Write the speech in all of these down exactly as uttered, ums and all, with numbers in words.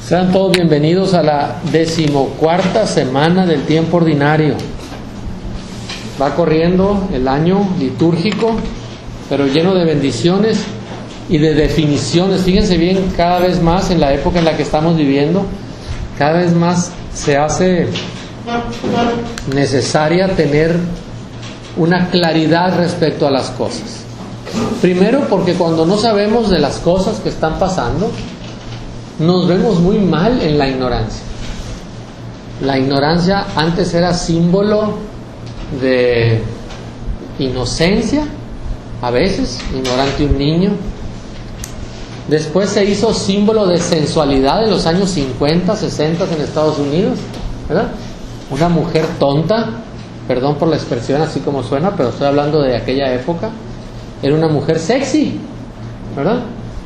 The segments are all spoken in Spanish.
Sean todos bienvenidos a la decimocuarta semana del tiempo ordinario. Va corriendo el año litúrgico, pero lleno de bendiciones y de definiciones. Fíjense bien, cada vez más en la época en la que estamos viviendo, cada vez más se hace necesaria tener una claridad respecto a las cosas. Primero, porque cuando no sabemos de las cosas que están pasando, nos vemos muy mal en la ignorancia. La ignorancia antes era símbolo de inocencia, a veces, ignorante un niño. Después se hizo símbolo de sensualidad en los años cincuenta, sesenta en Estados Unidos, ¿verdad? Una mujer tonta, perdón por la expresión así como suena, pero estoy hablando de aquella época, era una mujer sexy, ¿verdad?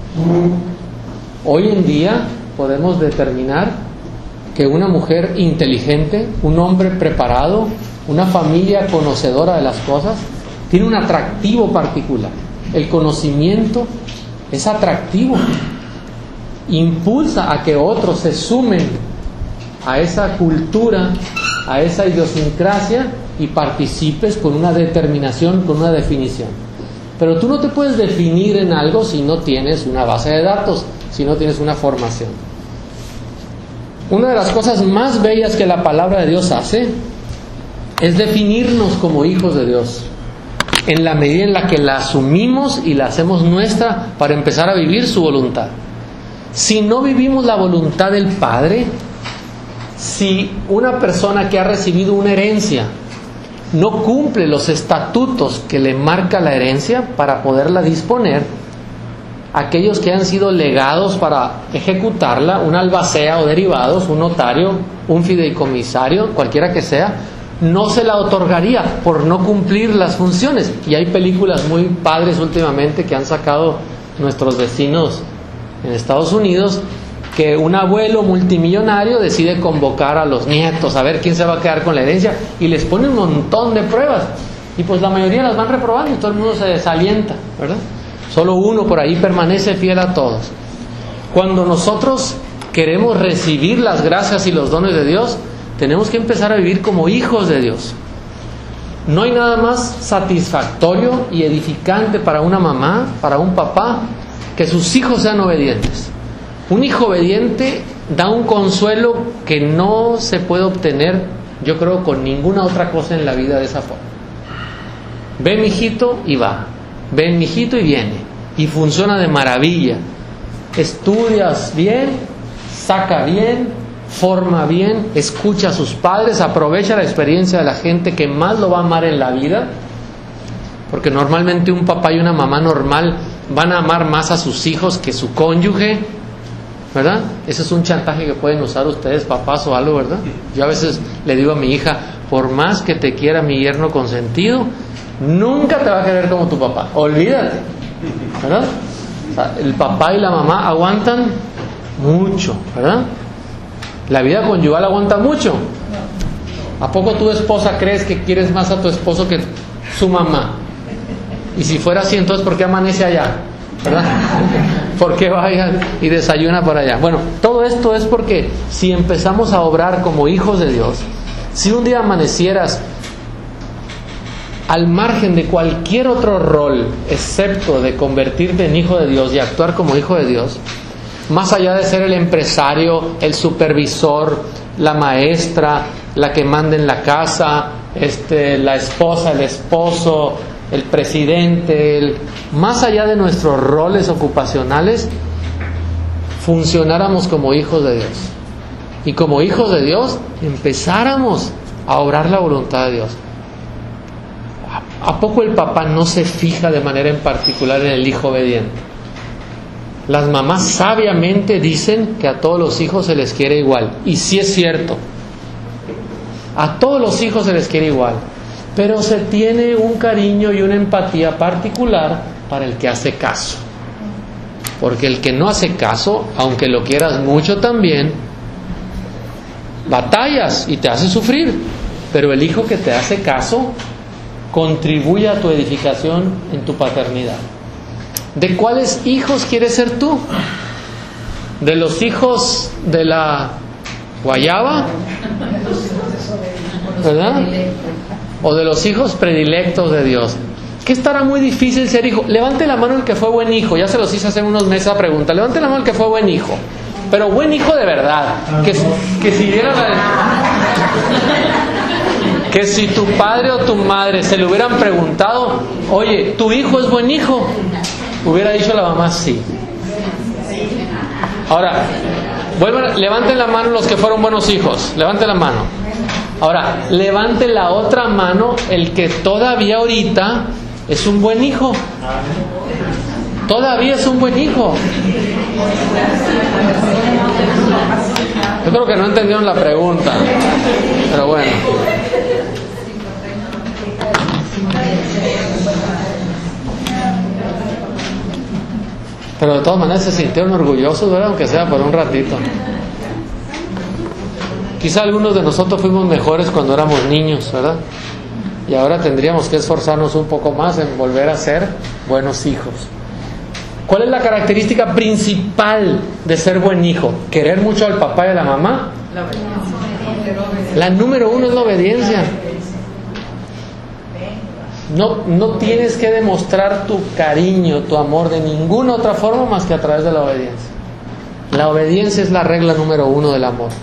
Hoy en día podemos determinar que una mujer inteligente, un hombre preparado, una familia conocedora de las cosas, tiene un atractivo particular. El conocimiento es atractivo, impulsa a que otros se sumen a esa cultura, a esa idiosincrasia y participes con una determinación, con una definición. Pero tú no te puedes definir en algo si no tienes una base de datos, si no tienes una formación. Una de las cosas más bellas que la palabra de Dios hace es definirnos como hijos de Dios, en la medida en la que la asumimos y la hacemos nuestra para empezar a vivir su voluntad. Si no vivimos la voluntad del Padre, si una persona que ha recibido una herencia no cumple los estatutos que le marca la herencia para poderla disponer, aquellos que han sido legados para ejecutarla, un albacea o derivados, un notario, un fideicomisario, cualquiera que sea, no se la otorgaría por no cumplir las funciones. Y hay películas muy padres últimamente que han sacado nuestros vecinos en Estados Unidos, que un abuelo multimillonario decide convocar a los nietos a ver quién se va a quedar con la herencia y les pone un montón de pruebas y pues la mayoría las van reprobando y todo el mundo se desalienta, ¿verdad? Solo uno por ahí permanece fiel a todos. Cuando nosotros queremos recibir las gracias y los dones de Dios, tenemos que empezar a vivir como hijos de Dios. No hay nada más satisfactorio y edificante para una mamá, para un papá, que sus hijos sean obedientes. Un hijo obediente da un consuelo que no se puede obtener, yo creo, con ninguna otra cosa en la vida de esa forma. Ven, mijito, y va. Ven, mijito, y viene. Y funciona de maravilla. Estudias bien, saca bien, forma bien, escucha a sus padres, aprovecha la experiencia de la gente que más lo va a amar en la vida. Porque normalmente un papá y una mamá normal van a amar más a sus hijos que su cónyuge, ¿verdad? Ese es un chantaje que pueden usar ustedes, papás o algo, ¿verdad? Yo a veces le digo a mi hija, por más que te quiera mi yerno consentido, nunca te va a querer como tu papá, olvídate, ¿verdad? O sea, el papá y la mamá aguantan mucho, ¿verdad? La vida conyugal aguanta mucho. ¿A poco tu esposa crees que quieres más a tu esposo que su mamá? Y si fuera así, entonces ¿por qué amanece allá? ¿Verdad? ¿Por qué vaya y desayuna por allá? Bueno, todo esto es porque si empezamos a obrar como hijos de Dios, si un día amanecieras al margen de cualquier otro rol, excepto de convertirte en hijo de Dios y actuar como hijo de Dios, más allá de ser el empresario, el supervisor, la maestra, la que manda en la casa, este, la esposa, el esposo, el presidente, el, más allá de nuestros roles ocupacionales, funcionáramos como hijos de Dios. Y como hijos de Dios, empezáramos a obrar la voluntad de Dios. ¿A poco el papá no se fija de manera en particular en el hijo obediente? Las mamás sabiamente dicen que a todos los hijos se les quiere igual. Y sí es cierto. A todos los hijos se les quiere igual. Pero se tiene un cariño y una empatía particular para el que hace caso. Porque el que no hace caso, aunque lo quieras mucho también, batallas y te hace sufrir. Pero el hijo que te hace caso contribuye a tu edificación en tu paternidad. ¿De cuáles hijos quieres ser tú? de los hijos de la guayaba, ¿verdad? O de los hijos predilectos de Dios. ¿Qué estará muy difícil ser hijo? Levante la mano el que fue buen hijo. Ya se los hice hace unos meses a pregunta. Levante la mano el que fue buen hijo. Pero buen hijo de verdad. Que, que si diera la... que si tu padre o tu madre se le hubieran preguntado, oye, ¿tu hijo es buen hijo? Hubiera dicho la mamá sí. Ahora, vuelvan, levanten la mano los que fueron buenos hijos. Levanten la mano. Ahora, levante la otra mano el que todavía ahorita es un buen hijo. Todavía es un buen hijo. Yo creo que no entendieron la pregunta. Pero bueno. Pero de todas maneras se sintieron orgullosos, ¿verdad? Aunque sea por un ratito. Quizá algunos de nosotros fuimos mejores cuando éramos niños, ¿verdad? Y ahora tendríamos que esforzarnos un poco más en volver a ser buenos hijos. ¿Cuál es la característica principal de ser buen hijo? ¿Querer mucho al papá y a la mamá? La obediencia. La número uno es la obediencia. No, no tienes que demostrar tu cariño, tu amor de ninguna otra forma más que a través de la obediencia. La obediencia es la regla número uno del amor.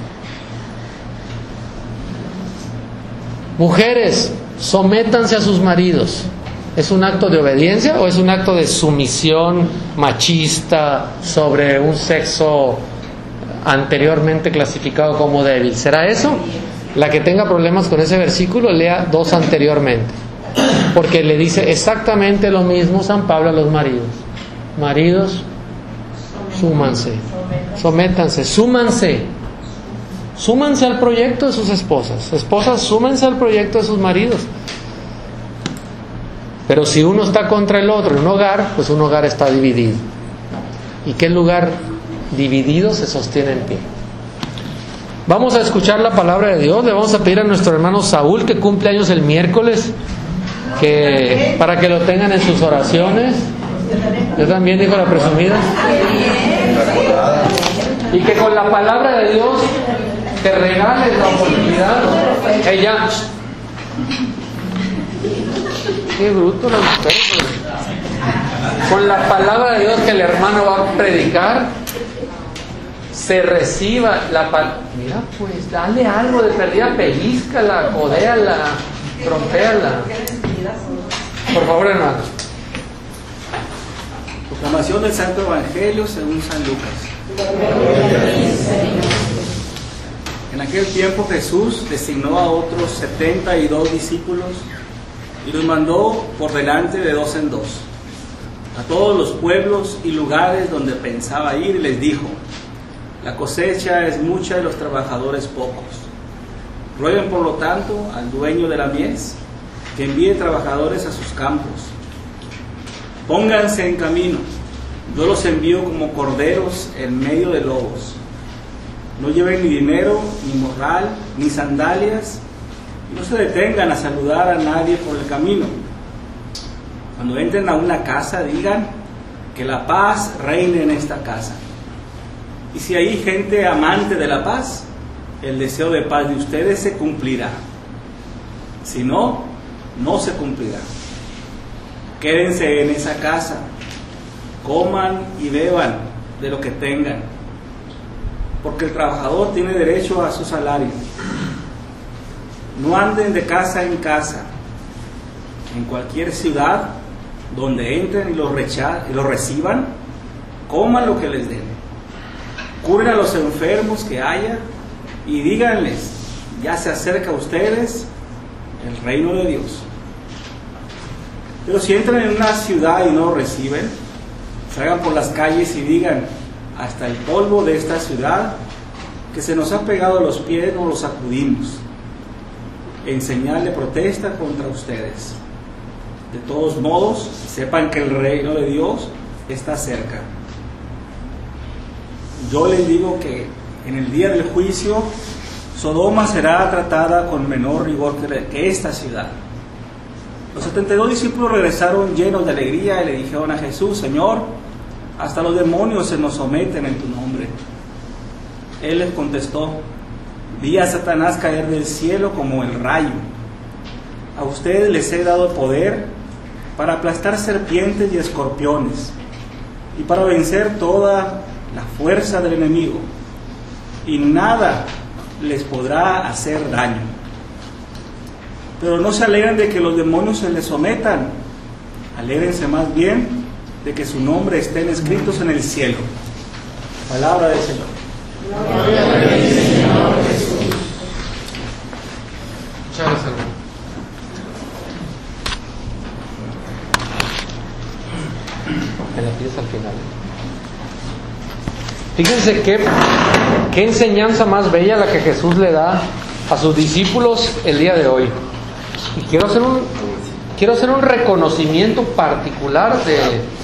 Mujeres, sométanse a sus maridos. ¿Es un acto de obediencia o es un acto de sumisión machista sobre un sexo anteriormente clasificado como débil? ¿Será eso? La que tenga problemas con ese versículo, lea dos anteriormente. Porque le dice exactamente lo mismo San Pablo a los maridos. Maridos, súmanse, sométanse, súmanse. Súmanse al proyecto de sus esposas. Esposas, súmense al proyecto de sus maridos. Pero si uno está contra el otro en un hogar, pues un hogar está dividido. ¿Y qué lugar dividido se sostiene en pie? Vamos a escuchar la palabra de Dios. Le vamos a pedir a nuestro hermano Saúl, que cumple años el miércoles, que para que lo tengan en sus oraciones. Yo también, dijo la presumida. Y que con la palabra de Dios te regales la oportunidad. Ella, qué bruto las mujeres. Con la palabra de Dios que el hermano va a predicar, se reciba la palabra. Mira, pues dale algo de perdida, pellizcala, codéala, trompeala. Por favor, hermano. Proclamación del Santo Evangelio según San Lucas. En aquel tiempo Jesús designó a otros setenta y dos discípulos y los mandó por delante de dos en dos a todos los pueblos y lugares donde pensaba ir, y les dijo: la cosecha es mucha y los trabajadores pocos. Rueguen por lo tanto al dueño de la mies que envíe trabajadores a sus campos. Pónganse en camino, yo los envío como corderos en medio de lobos. No lleven ni dinero, ni morral, ni sandalias, y no se detengan a saludar a nadie por el camino. Cuando entren a una casa, digan que la paz reine en esta casa. Y si hay gente amante de la paz, el deseo de paz de ustedes se cumplirá. Si no, no se cumplirá. Quédense en esa casa, coman y beban de lo que tengan, porque el trabajador tiene derecho a su salario. No anden de casa en casa. En cualquier ciudad donde entren y los, recha- y los reciban, coman lo que les den. Curen a los enfermos que haya y díganles: ya se acerca a ustedes el reino de Dios. Pero si entran en una ciudad y no lo reciben, salgan por las calles y digan: hasta el polvo de esta ciudad que se nos ha pegado a los pies nos lo sacudimos, en señal de protesta contra ustedes. De todos modos, sepan que el reino de Dios está cerca. Yo les digo que en el día del juicio, Sodoma será tratada con menor rigor que esta ciudad. Los setenta y dos discípulos regresaron llenos de alegría y le dijeron a Jesús: Señor, hasta los demonios se nos someten en tu nombre. Él les contestó: vi a Satanás caer del cielo como el rayo. A ustedes les he dado poder para aplastar serpientes y escorpiones, y para vencer toda la fuerza del enemigo, y nada les podrá hacer daño. Pero no se alegren de que los demonios se les sometan, alégrense más bien de que su nombre estén escritos en el cielo. Palabra del Señor. Gloria al Señor Jesús. Muchas gracias, hermano. Me la pides al final. Fíjense qué, qué enseñanza más bella la que Jesús le da a sus discípulos el día de hoy. Y quiero hacer un, quiero hacer un reconocimiento particular de...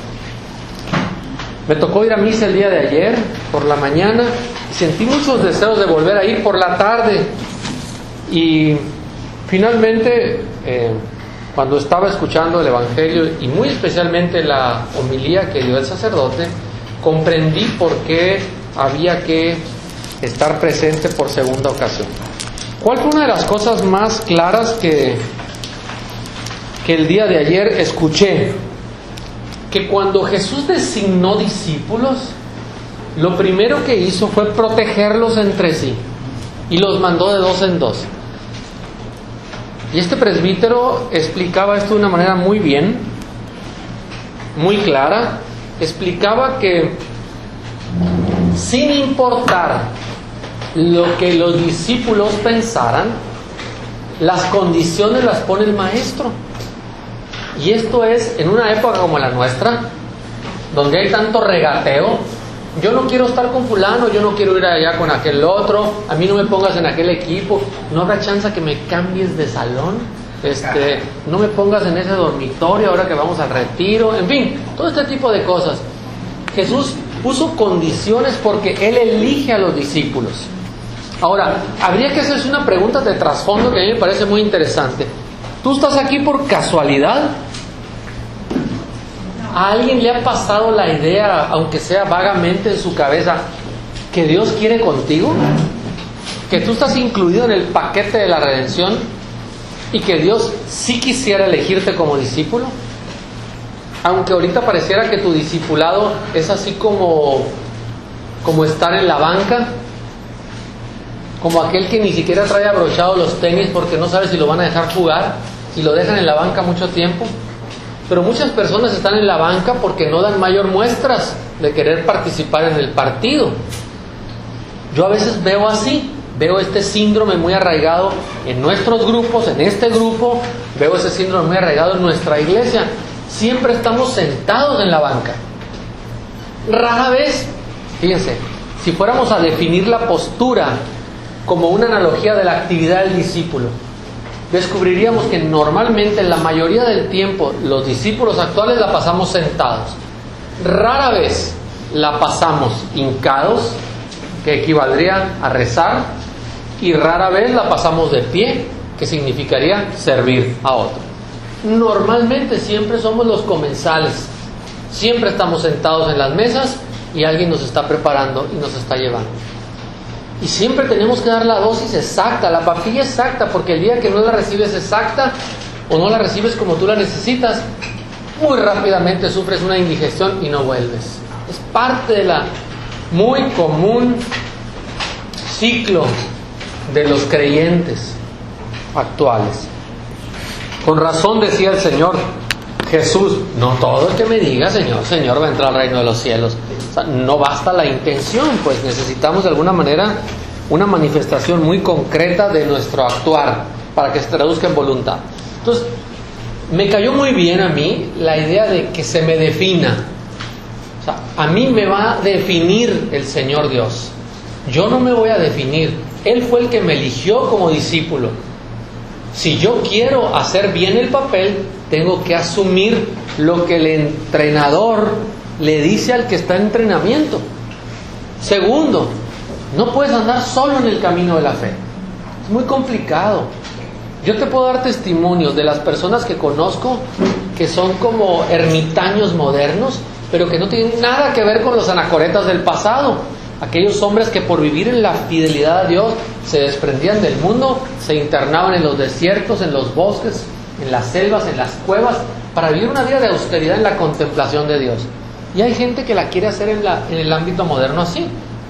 Me tocó ir a misa el día de ayer, por la mañana, y sentí muchos deseos de volver a ir por la tarde. Y finalmente, eh, cuando estaba escuchando el Evangelio, y muy especialmente la homilía que dio el sacerdote, comprendí por qué había que estar presente por segunda ocasión. ¿Cuál fue una de las cosas más claras que, que el día de ayer escuché? Que cuando Jesús designó discípulos, lo primero que hizo fue protegerlos entre sí, y los mandó de dos en dos. Y este presbítero explicaba esto de una manera muy bien, muy clara. Explicaba que sin importar lo que los discípulos pensaran, las condiciones las pone el maestro. Y esto es en una época como la nuestra, donde hay tanto regateo. Yo no quiero estar con fulano, yo no quiero ir allá con aquel otro, a mí no me pongas en aquel equipo, no habrá chance que me cambies de salón, este, no me pongas en ese dormitorio ahora que vamos al retiro, en fin, todo este tipo de cosas. Jesús puso condiciones porque Él elige a los discípulos. Ahora, habría que hacerse una pregunta de trasfondo que a mí me parece muy interesante. ¿Tú estás aquí por casualidad? ¿A alguien le ha pasado la idea, aunque sea vagamente en su cabeza, que Dios quiere contigo? ¿Que tú estás incluido en el paquete de la redención y que Dios sí quisiera elegirte como discípulo? Aunque ahorita pareciera que tu discipulado es así como, como estar en la banca, como aquel que ni siquiera trae abrochados los tenis porque no sabe si lo van a dejar jugar y lo dejan en la banca mucho tiempo. Pero muchas personas están en la banca porque no dan mayor muestras de querer participar en el partido. Yo a veces veo así, veo este síndrome muy arraigado en nuestros grupos, en este grupo, veo ese síndrome muy arraigado en nuestra iglesia. Siempre estamos sentados en la banca. Rara vez, fíjense, si fuéramos a definir la postura como una analogía de la actividad del discípulo, descubriríamos que normalmente en la mayoría del tiempo los discípulos actuales la pasamos sentados. Rara vez la pasamos hincados, que equivaldría a rezar, y rara vez la pasamos de pie, que significaría servir a otro. Normalmente siempre somos los comensales, siempre estamos sentados en las mesas y alguien nos está preparando y nos está llevando. Y siempre tenemos que dar la dosis exacta, la papilla exacta, porque el día que no la recibes exacta o no la recibes como tú la necesitas, muy rápidamente sufres una indigestión y no vuelves. Es parte de la muy común ciclo de los creyentes actuales. Con razón decía el Señor Jesús: no todo el que me diga Señor, Señor va a entrar al reino de los cielos. O sea, no basta la intención, pues necesitamos de alguna manera una manifestación muy concreta de nuestro actuar para que se traduzca en voluntad. Entonces, me cayó muy bien a mí la idea de que se me defina. O sea, a mí me va a definir el Señor Dios. Yo no me voy a definir. Él fue el que me eligió como discípulo. Si yo quiero hacer bien el papel, tengo que asumir lo que el entrenador le dice al que está en entrenamiento. Segundo, no puedes andar solo en el camino de la fe. Es muy complicado. Yo te puedo dar testimonios de las personas que conozco que son como ermitaños modernos, pero que no tienen nada que ver con los anacoretas del pasado. Aquellos hombres que por vivir en la fidelidad a Dios se desprendían del mundo, se internaban en los desiertos, en los bosques, en las selvas, en las cuevas, para vivir una vida de austeridad en la contemplación de Dios. Y hay gente que la quiere hacer en, la, en el ámbito moderno así.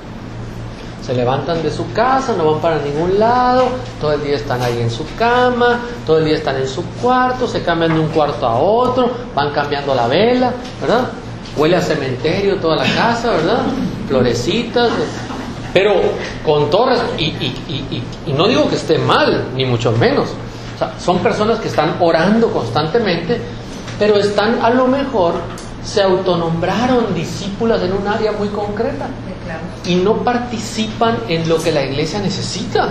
Se levantan de su casa, no van para ningún lado, todo el día están ahí en su cama, todo el día están en su cuarto, se cambian de un cuarto a otro, van cambiando la vela, ¿verdad? Huele a cementerio toda la casa, ¿verdad? Florecitas, pero con torres, y, y, y, y, y no digo que esté mal, ni mucho menos. O sea, son personas que están orando constantemente, pero están, a lo mejor, se autonombraron discípulas en un área muy concreta y no participan en lo que la iglesia necesita.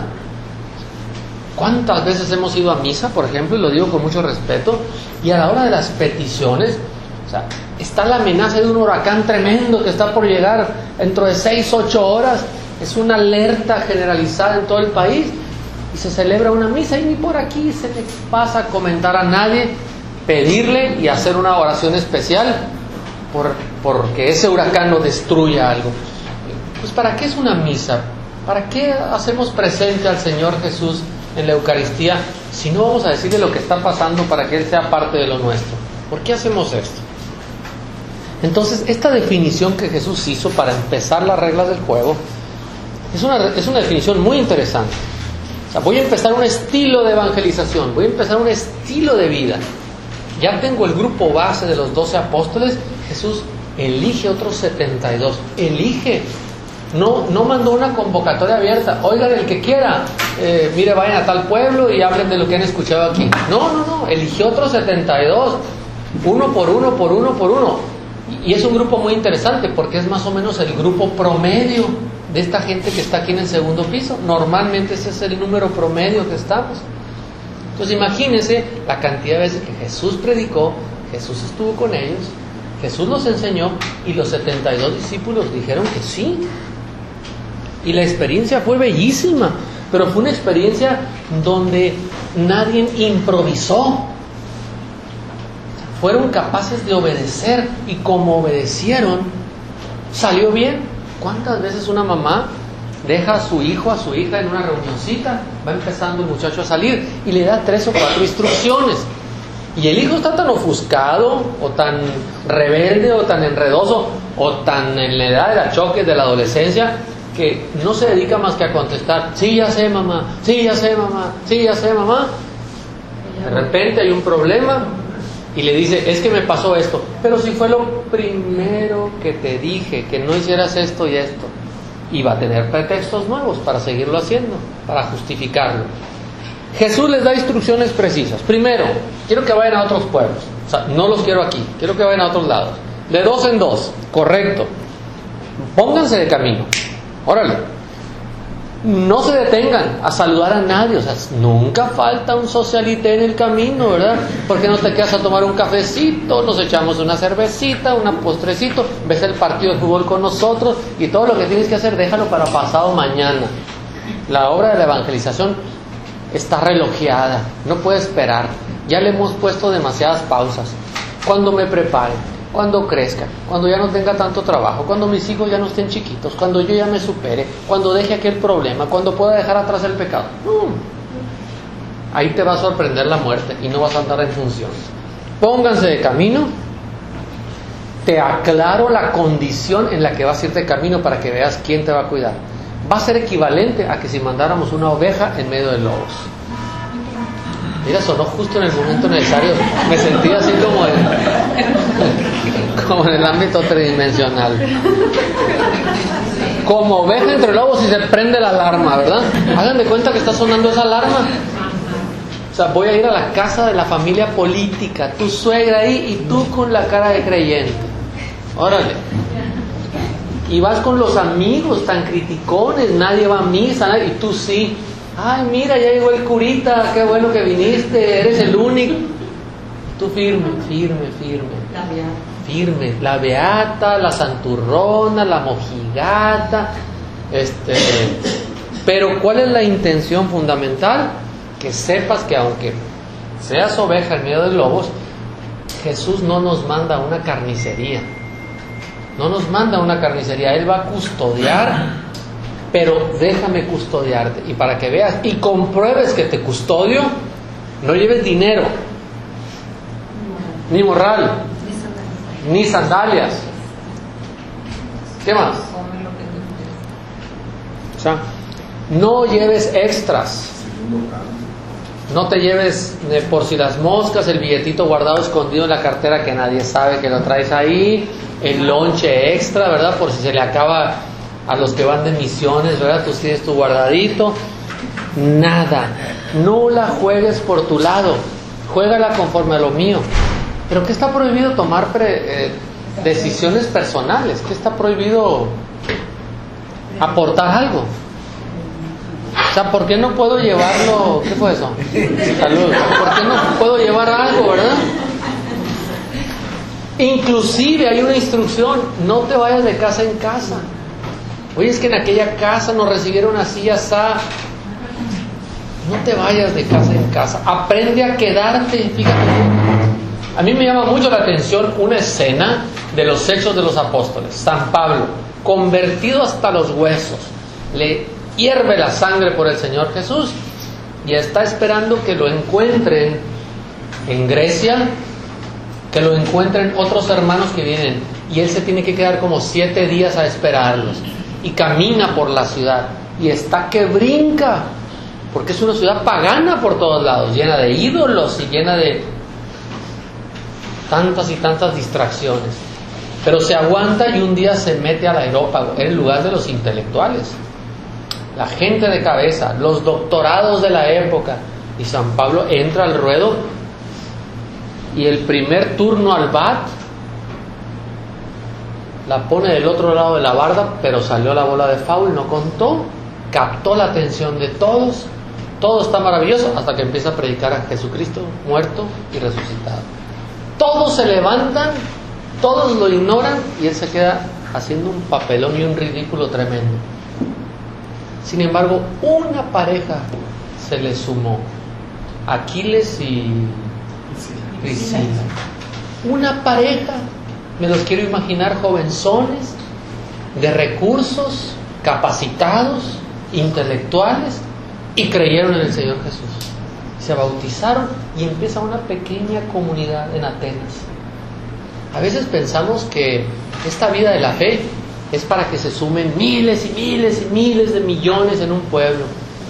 ¿Cuántas veces hemos ido a misa, por ejemplo, y lo digo con mucho respeto, y a la hora de las peticiones, o sea, está la amenaza de un huracán tremendo que está por llegar dentro de seis, ocho horas, es una alerta generalizada en todo el país, y se celebra una misa y ni por aquí se le pasa a comentar a nadie, pedirle y hacer una oración especial por, porque ese huracán no destruya algo. Pues ¿para qué es una misa? ¿Para qué hacemos presente al Señor Jesús en la Eucaristía si no vamos a decirle lo que está pasando para que Él sea parte de lo nuestro? ¿Por qué hacemos esto? Entonces, esta definición que Jesús hizo para empezar las reglas del juego es una, es una definición muy interesante. O sea, voy a empezar un estilo de evangelización, voy a empezar un estilo de vida. Ya tengo el grupo base de los doce apóstoles. Jesús elige otros setenta y dos. Elige. No, no mandó una convocatoria abierta. Oigan, el que quiera, eh, mire, vayan a tal pueblo y hablen de lo que han escuchado aquí. No, no, no. Eligió otros setenta y dos. Uno por uno, por uno, por uno. Y es un grupo muy interesante porque es más o menos el grupo promedio de esta gente que está aquí en el segundo piso. Normalmente ese es el número promedio que estamos. Entonces imagínense la cantidad de veces que Jesús predicó, Jesús estuvo con ellos, Jesús los enseñó y los setenta y dos discípulos dijeron que sí. Y la experiencia fue bellísima, pero fue una experiencia donde nadie improvisó. Fueron capaces de obedecer y como obedecieron, salió bien. ¿Cuántas veces una mamá deja a su hijo, a su hija en una reunioncita, va empezando el muchacho a salir y le da tres o cuatro instrucciones? Y el hijo está tan ofuscado, o tan rebelde, o tan enredoso, o tan en la edad de la choque de la adolescencia, que no se dedica más que a contestar, sí, ya sé, mamá, sí, ya sé, mamá, sí, ya sé, mamá. De repente hay un problema y le dice, es que me pasó esto. Pero si fue lo primero que te dije, que no hicieras esto y esto. Y va a tener pretextos nuevos para seguirlo haciendo, para justificarlo. Jesús les da instrucciones precisas. Primero, quiero que vayan a otros pueblos. O sea, no los quiero aquí, quiero que vayan a otros lados. De dos en dos, correcto. Pónganse de camino. Órale. No se detengan a saludar a nadie. O sea, nunca falta un socialité en el camino, ¿verdad? ¿Por qué no te quedas a tomar un cafecito? Nos echamos una cervecita, un postrecito, ves el partido de fútbol con nosotros y todo lo que tienes que hacer, déjalo para pasado mañana. La obra de la evangelización está relojeada, no puede esperar. Ya le hemos puesto demasiadas pausas. Cuando me prepare, cuando crezca, cuando ya no tenga tanto trabajo, cuando mis hijos ya no estén chiquitos, cuando yo ya me supere, cuando deje aquel problema, cuando pueda dejar atrás el pecado. No. Ahí te va a sorprender la muerte y no vas a andar en funciones. Pónganse de camino. Te aclaro la condición en la que vas a ir de camino para que veas quién te va a cuidar. Va a ser equivalente a que si mandáramos una oveja en medio de lobos. Mira, sonó justo en el momento necesario. Me sentí así como en, como en el ámbito tridimensional. Como oveja entre lobos y se prende la alarma, ¿verdad? Hagan de cuenta que está sonando esa alarma. O sea, voy a ir a la casa de la familia política, tu suegra ahí y tú con la cara de creyente. Órale. Y vas con los amigos tan criticones, nadie va a misa, nadie, y tú sí. Ay, mira, ya llegó el curita, qué bueno que viniste, eres el único. Tú firme, firme, firme. La beata. Firme, la beata, la santurrona, la mojigata. Este, pero ¿cuál es la intención fundamental? Que sepas que aunque seas oveja en medio de lobos, Jesús no nos manda a una carnicería. No nos manda a una carnicería. Él va a custodiar pero déjame custodiarte. Y para que veas y compruebes que te custodio, no lleves dinero, ni morral, ni sandalias. ¿Qué más? O sea, no lleves extras. No te lleves de por si las moscas, el billetito guardado escondido en la cartera que nadie sabe que lo traes ahí, el lonche extra, ¿verdad? Por si se le acaba a los que van de misiones, ¿verdad? Tú tienes tu guardadito. Nada. No la juegues por tu lado. Juégala conforme a lo mío. ¿Pero qué está prohibido tomar pre, eh, decisiones personales? ¿Qué está prohibido aportar algo? O sea, ¿por qué no puedo llevarlo? ¿Qué fue eso? Salud. ¿Por qué no puedo llevar algo, verdad? Inclusive hay una instrucción: no te vayas de casa en casa. Oye, es que en aquella casa nos recibieron así, así. No te vayas de casa en casa. Aprende a quedarte. Fíjate. A mí me llama mucho la atención una escena de los Hechos de los Apóstoles. San Pablo, convertido hasta los huesos, le hierve la sangre por el Señor Jesús y está esperando que lo encuentren en Grecia, que lo encuentren otros hermanos que vienen, y él se tiene que quedar como siete días a esperarlos, y camina por la ciudad y está que brinca, porque es una ciudad pagana por todos lados, llena de ídolos y llena de tantas y tantas distracciones, pero se aguanta y un día se mete al Areópago, en el lugar de los intelectuales, la gente de cabeza, los doctorados de la época, y San Pablo entra al ruedo y el primer turno al bat la pone del otro lado de la barda, pero salió la bola de foul, no contó, captó la atención de todos, todo está maravilloso, hasta que empieza a predicar a Jesucristo muerto y resucitado. Todos se levantan, todos lo ignoran y él se queda haciendo un papelón y un ridículo tremendo. Sin embargo, una pareja se le sumó, Aquiles y Priscila. Una pareja, me los quiero imaginar, jovenzones, de recursos, capacitados, intelectuales, y creyeron en el Señor Jesús. Se bautizaron y empieza una pequeña comunidad en Atenas. A veces pensamos que esta vida de la fe es para que se sumen miles y miles y miles de millones en un pueblo.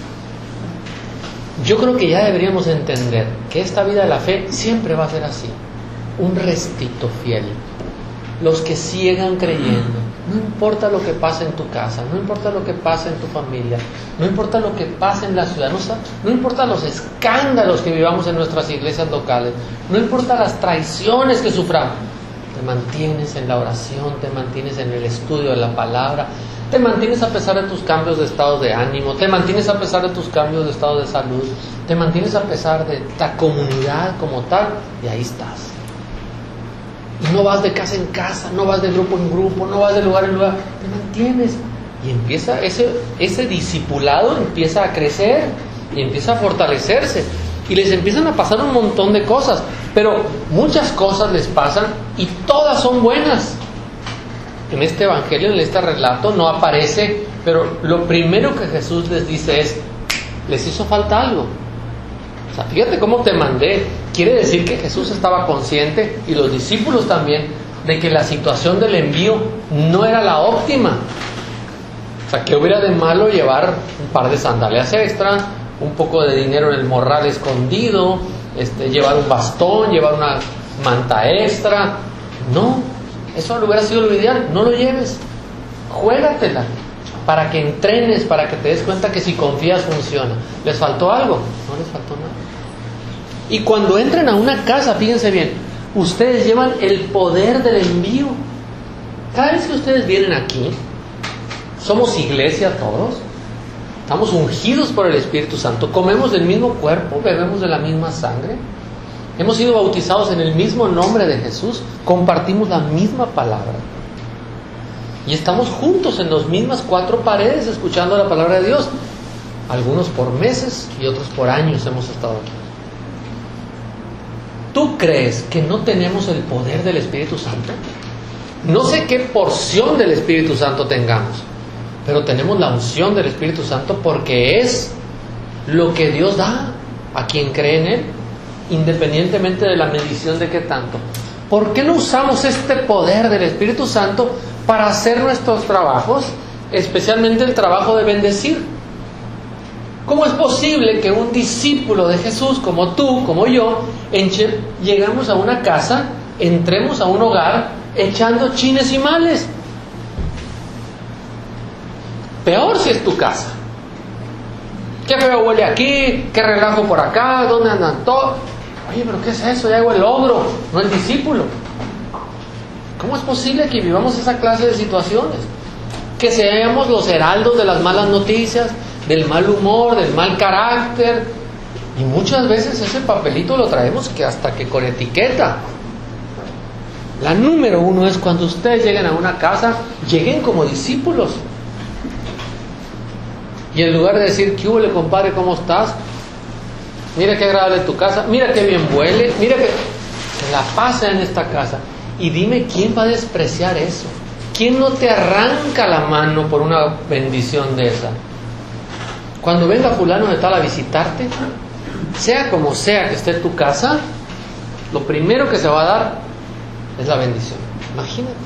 Yo creo que ya deberíamos entender que esta vida de la fe siempre va a ser así, un restito fiel. Los que sigan creyendo, no importa lo que pase en tu casa, no importa lo que pase en tu familia, no importa lo que pase en la ciudad, no, no importa los escándalos que vivamos en nuestras iglesias locales, no importa las traiciones que suframos, te mantienes en la oración, te mantienes en el estudio de la palabra, te mantienes a pesar de tus cambios de estado de ánimo, te mantienes a pesar de tus cambios de estado de salud, te mantienes a pesar de la comunidad como tal, y ahí estás. Y no vas de casa en casa, no vas de grupo en grupo, no vas de lugar en lugar, te mantienes. Y empieza ese, ese discipulado empieza a crecer y empieza a fortalecerse. Y les empiezan a pasar un montón de cosas, pero muchas cosas les pasan y todas son buenas. En este evangelio, en este relato, no aparece, pero lo primero que Jesús les dice es: les hizo falta algo. O sea, fíjate cómo te mandé. Quiere decir que Jesús estaba consciente, y los discípulos también, de que la situación del envío no era la óptima. O sea, que hubiera de malo llevar un par de sandalias extra, un poco de dinero en el morral escondido, este, llevar un bastón, llevar una manta extra. No, eso no hubiera sido lo ideal. No lo lleves, juégatela para que entrenes, para que te des cuenta que si confías funciona. ¿Les faltó algo? No les faltó nada. Y cuando entren a una casa, fíjense bien, ustedes llevan el poder del envío. Cada vez que ustedes vienen aquí, somos iglesia todos, estamos ungidos por el Espíritu Santo, comemos del mismo cuerpo, bebemos de la misma sangre, hemos sido bautizados en el mismo nombre de Jesús, compartimos la misma palabra y estamos juntos en las mismas cuatro paredes escuchando la palabra de Dios. Algunos por meses y otros por años hemos estado aquí. ¿Tú crees que no tenemos el poder del Espíritu Santo? No sé qué porción del Espíritu Santo tengamos, pero tenemos la unción del Espíritu Santo porque es lo que Dios da a quien cree en Él, independientemente de la medición de qué tanto. ¿Por qué no usamos este poder del Espíritu Santo para hacer nuestros trabajos, especialmente el trabajo de bendecir? ¿Cómo es posible que un discípulo de Jesús, como tú, como yo, enche, llegamos a una casa, entremos a un hogar echando chines y males? Peor si es tu casa. Qué feo huele aquí, qué relajo por acá, ¿dónde andan todos? Oye, pero ¿qué es eso? Ya llegó el ogro, no el discípulo. ¿Cómo es posible que vivamos esa clase de situaciones? Que seamos los heraldos de las malas noticias, del mal humor, del mal carácter. Y muchas veces ese papelito lo traemos que hasta que con etiqueta. La número uno es cuando ustedes lleguen a una casa, lleguen como discípulos. Y en lugar de decir, ¿qué huele, compadre? ¿Cómo estás? Mira qué agradable tu casa, mira qué bien huele, mira que, que la pasa en esta casa. Y dime, ¿quién va a despreciar eso? ¿Quién no te arranca la mano por una bendición de esa? Cuando venga fulano de tal a visitarte, sea como sea que esté en tu casa, lo primero que se va a dar es la bendición. Imagínate.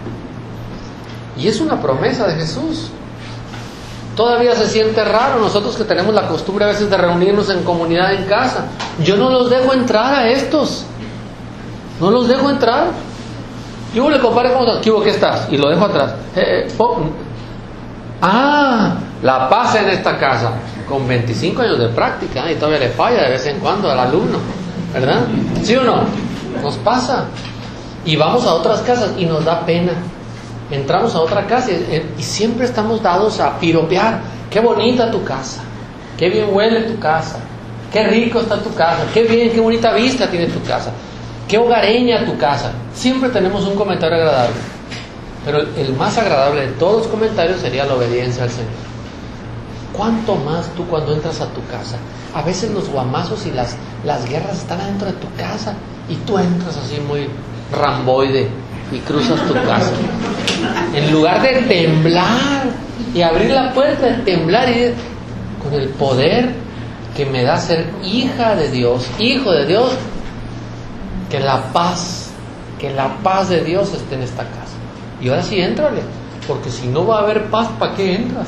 Y es una promesa de Jesús. Todavía se siente raro nosotros que tenemos la costumbre a veces de reunirnos en comunidad en casa. Yo no los dejo entrar a estos. No los dejo entrar. Yo le comparo con ¿qué hubo, qué estás? Y lo dejo atrás. Eh, eh, oh. Ah, la pasa en esta casa. Con veinticinco años de práctica, ¿eh? Y todavía le falla de vez en cuando al alumno, ¿verdad? ¿Sí o no? Nos pasa. Y vamos a otras casas y nos da pena. Entramos a otra casa y, y siempre estamos dados a piropear. Qué bonita tu casa, qué bien huele tu casa, qué rico está tu casa, qué bien, qué bonita vista tiene tu casa, qué hogareña tu casa. Siempre tenemos un comentario agradable, pero el, el más agradable de todos los comentarios sería la obediencia al Señor. ¿Cuánto más tú cuando entras a tu casa? A veces los guamazos y las, las guerras están adentro de tu casa y tú entras así muy ramboide y cruzas tu casa. En lugar de temblar y abrir la puerta, de temblar y de, con el poder que me da ser hija de Dios, hijo de Dios, que la paz, que la paz de Dios esté en esta casa. Y ahora sí, éntrale, porque si no va a haber paz, ¿para qué entras?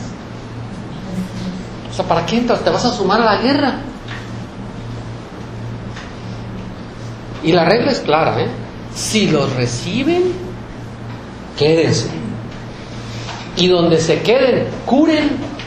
O sea, ¿para qué entras? Te vas a sumar a la guerra. Y la regla es clara, ¿eh? Si los reciben, quédense. Y donde se queden, curen.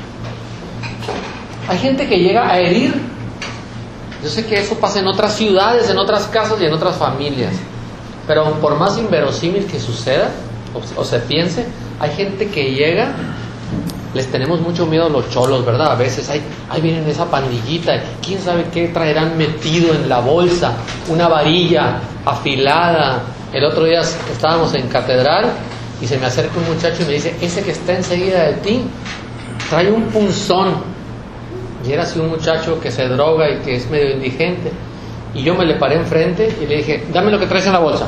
Hay gente que llega a herir. Yo sé que eso pasa en otras ciudades, en otras casas y en otras familias. Pero por más inverosímil que suceda o, o se piense, hay gente que llega. Les tenemos mucho miedo a los cholos, ¿verdad? A veces ahí, ahí vienen esa pandillita, quién sabe qué traerán metido en la bolsa, una varilla afilada. El otro día estábamos en catedral y se me acerca un muchacho y me dice, ese que está enseguida de ti trae un punzón. Y era así un muchacho que se droga y que es medio indigente. Y yo me le paré enfrente y le dije, dame lo que traes en la bolsa.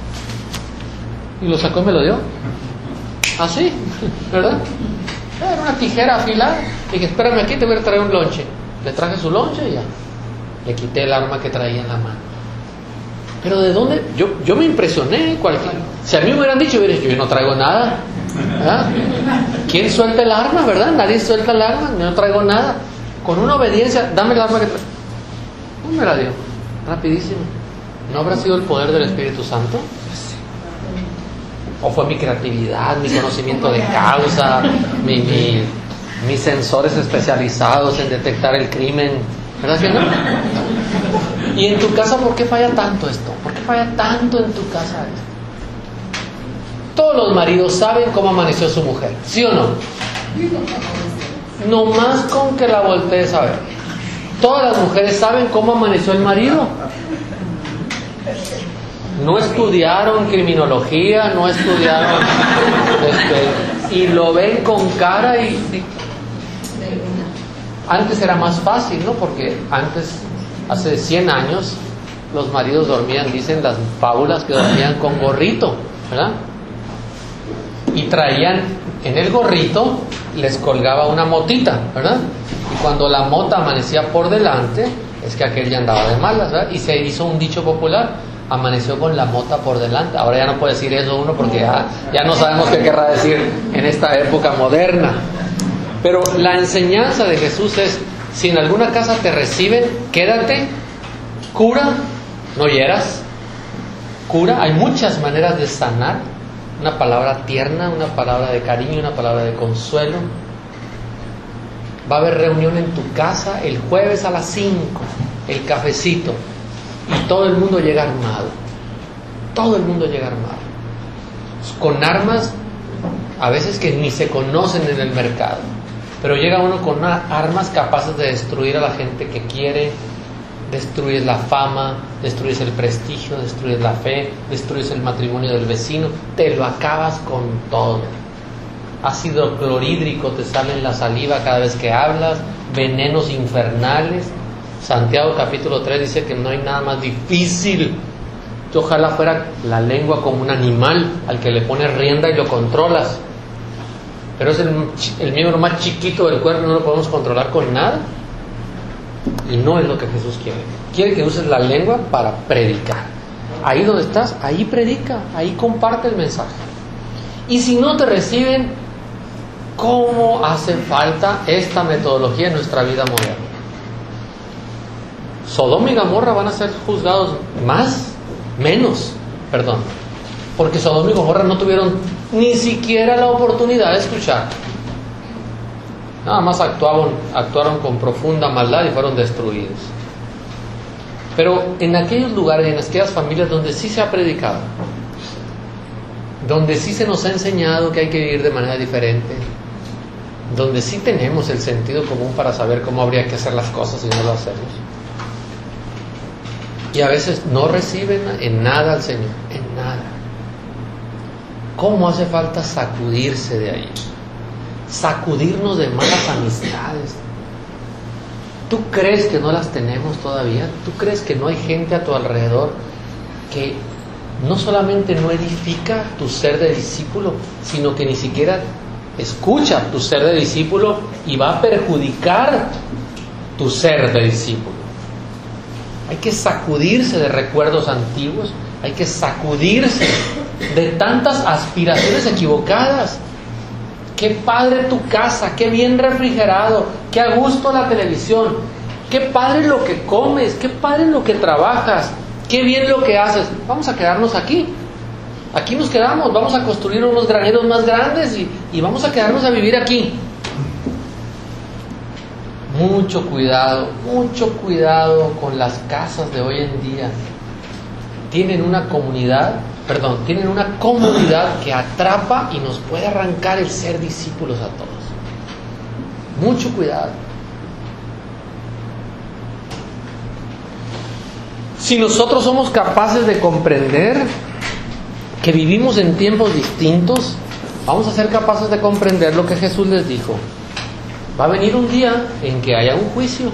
Y lo sacó y me lo dio. Así, ¿verdad? Era una tijera afilada. Le dije, espérame aquí, te voy a traer un lonche. Le traje su lonche y ya. Le quité el arma que traía en la mano. Pero ¿de dónde? Yo, yo me impresioné. Cualquier... Si a mí me hubieran dicho, yo no traigo nada. ¿Verdad? ¿Quién suelta el arma, verdad? Nadie suelta el arma, yo no traigo nada. Con una obediencia, dame el arma que traigo. No me la dio. Rapidísimo. ¿No habrá sido el poder del Espíritu Santo? ¿O fue mi creatividad, mi conocimiento de causa, mi, mi, mis sensores especializados en detectar el crimen? ¿Verdad que no? Y en tu casa, ¿por qué falla tanto esto? ¿Por qué falla tanto en tu casa esto? Todos los maridos saben cómo amaneció su mujer, ¿sí o no? No más con que la voltees a ver. Todas las mujeres saben cómo amaneció el marido. No estudiaron criminología, no estudiaron este, y lo ven con cara y, y antes era más fácil, ¿no? Porque antes, hace cien años, los maridos dormían, dicen las fábulas, que dormían con gorrito, ¿verdad? Y traían en el gorrito les colgaba una motita, ¿verdad? Y cuando la mota amanecía por delante, es que aquel ya andaba de malas, ¿verdad? Y se hizo un dicho popular: amaneció con la mota por delante. Ahora ya no puede decir eso uno porque ya, ya no sabemos qué querrá decir en esta época moderna. Pero la enseñanza de Jesús es: si en alguna casa te reciben, quédate, cura, no hieras, cura. Hay muchas maneras de sanar. Una palabra tierna, una palabra de cariño, una palabra de consuelo. Va a haber reunión en tu casa el jueves a las cinco, el cafecito, y todo el mundo llega armado. Todo el mundo llega armado. Con armas a veces que ni se conocen en el mercado. Pero llega uno con una, armas capaces de destruir a la gente que quiere. Destruyes la fama, destruyes el prestigio, destruyes la fe, destruyes el matrimonio del vecino, te lo acabas con todo. Ácido clorhídrico te sale en la saliva cada vez que hablas, venenos infernales. Santiago capítulo tres dice que no hay nada más difícil. Yo ojalá fuera la lengua como un animal al que le pones rienda y lo controlas. Pero es el, el miembro más chiquito del cuerpo, no lo podemos controlar con nada. Y no es lo que Jesús quiere. Quiere que uses la lengua para predicar. Ahí donde estás, ahí predica, ahí comparte el mensaje. Y si no te reciben, ¿cómo hace falta esta metodología en nuestra vida moderna? Sodoma y Gomorra van a ser juzgados más, menos, perdón. Porque Sodoma y Gomorra no tuvieron ni siquiera la oportunidad de escuchar. Nada más actuaron, actuaron con profunda maldad y fueron destruidos. Pero en aquellos lugares, en aquellas familias donde sí se ha predicado, donde sí se nos ha enseñado que hay que vivir de manera diferente, donde sí tenemos el sentido común para saber cómo habría que hacer las cosas y no lo hacemos, y a veces no reciben en nada al Señor, en nada. ¿Cómo hace falta sacudirse de ahí? Sacudirnos de malas amistades. ¿Tú crees que no las tenemos todavía? ¿Tú crees que no hay gente a tu alrededor que no solamente no edifica tu ser de discípulo, sino que ni siquiera escucha tu ser de discípulo y va a perjudicar tu ser de discípulo? Hay que sacudirse de recuerdos antiguos, hay que sacudirse de tantas aspiraciones equivocadas. Qué padre tu casa, qué bien refrigerado, qué a gusto la televisión, qué padre lo que comes, qué padre lo que trabajas, qué bien lo que haces. Vamos a quedarnos aquí, aquí nos quedamos, vamos a construir unos graneros más grandes y, y vamos a quedarnos a vivir aquí. Mucho cuidado, mucho cuidado con las casas de hoy en día. Tienen una comunidad, perdón, tienen una comunidad que atrapa y nos puede arrancar el ser discípulos a todos. Mucho cuidado. Si nosotros somos capaces de comprender que vivimos en tiempos distintos, vamos a ser capaces de comprender lo que Jesús les dijo. Va a venir un día en que haya un juicio.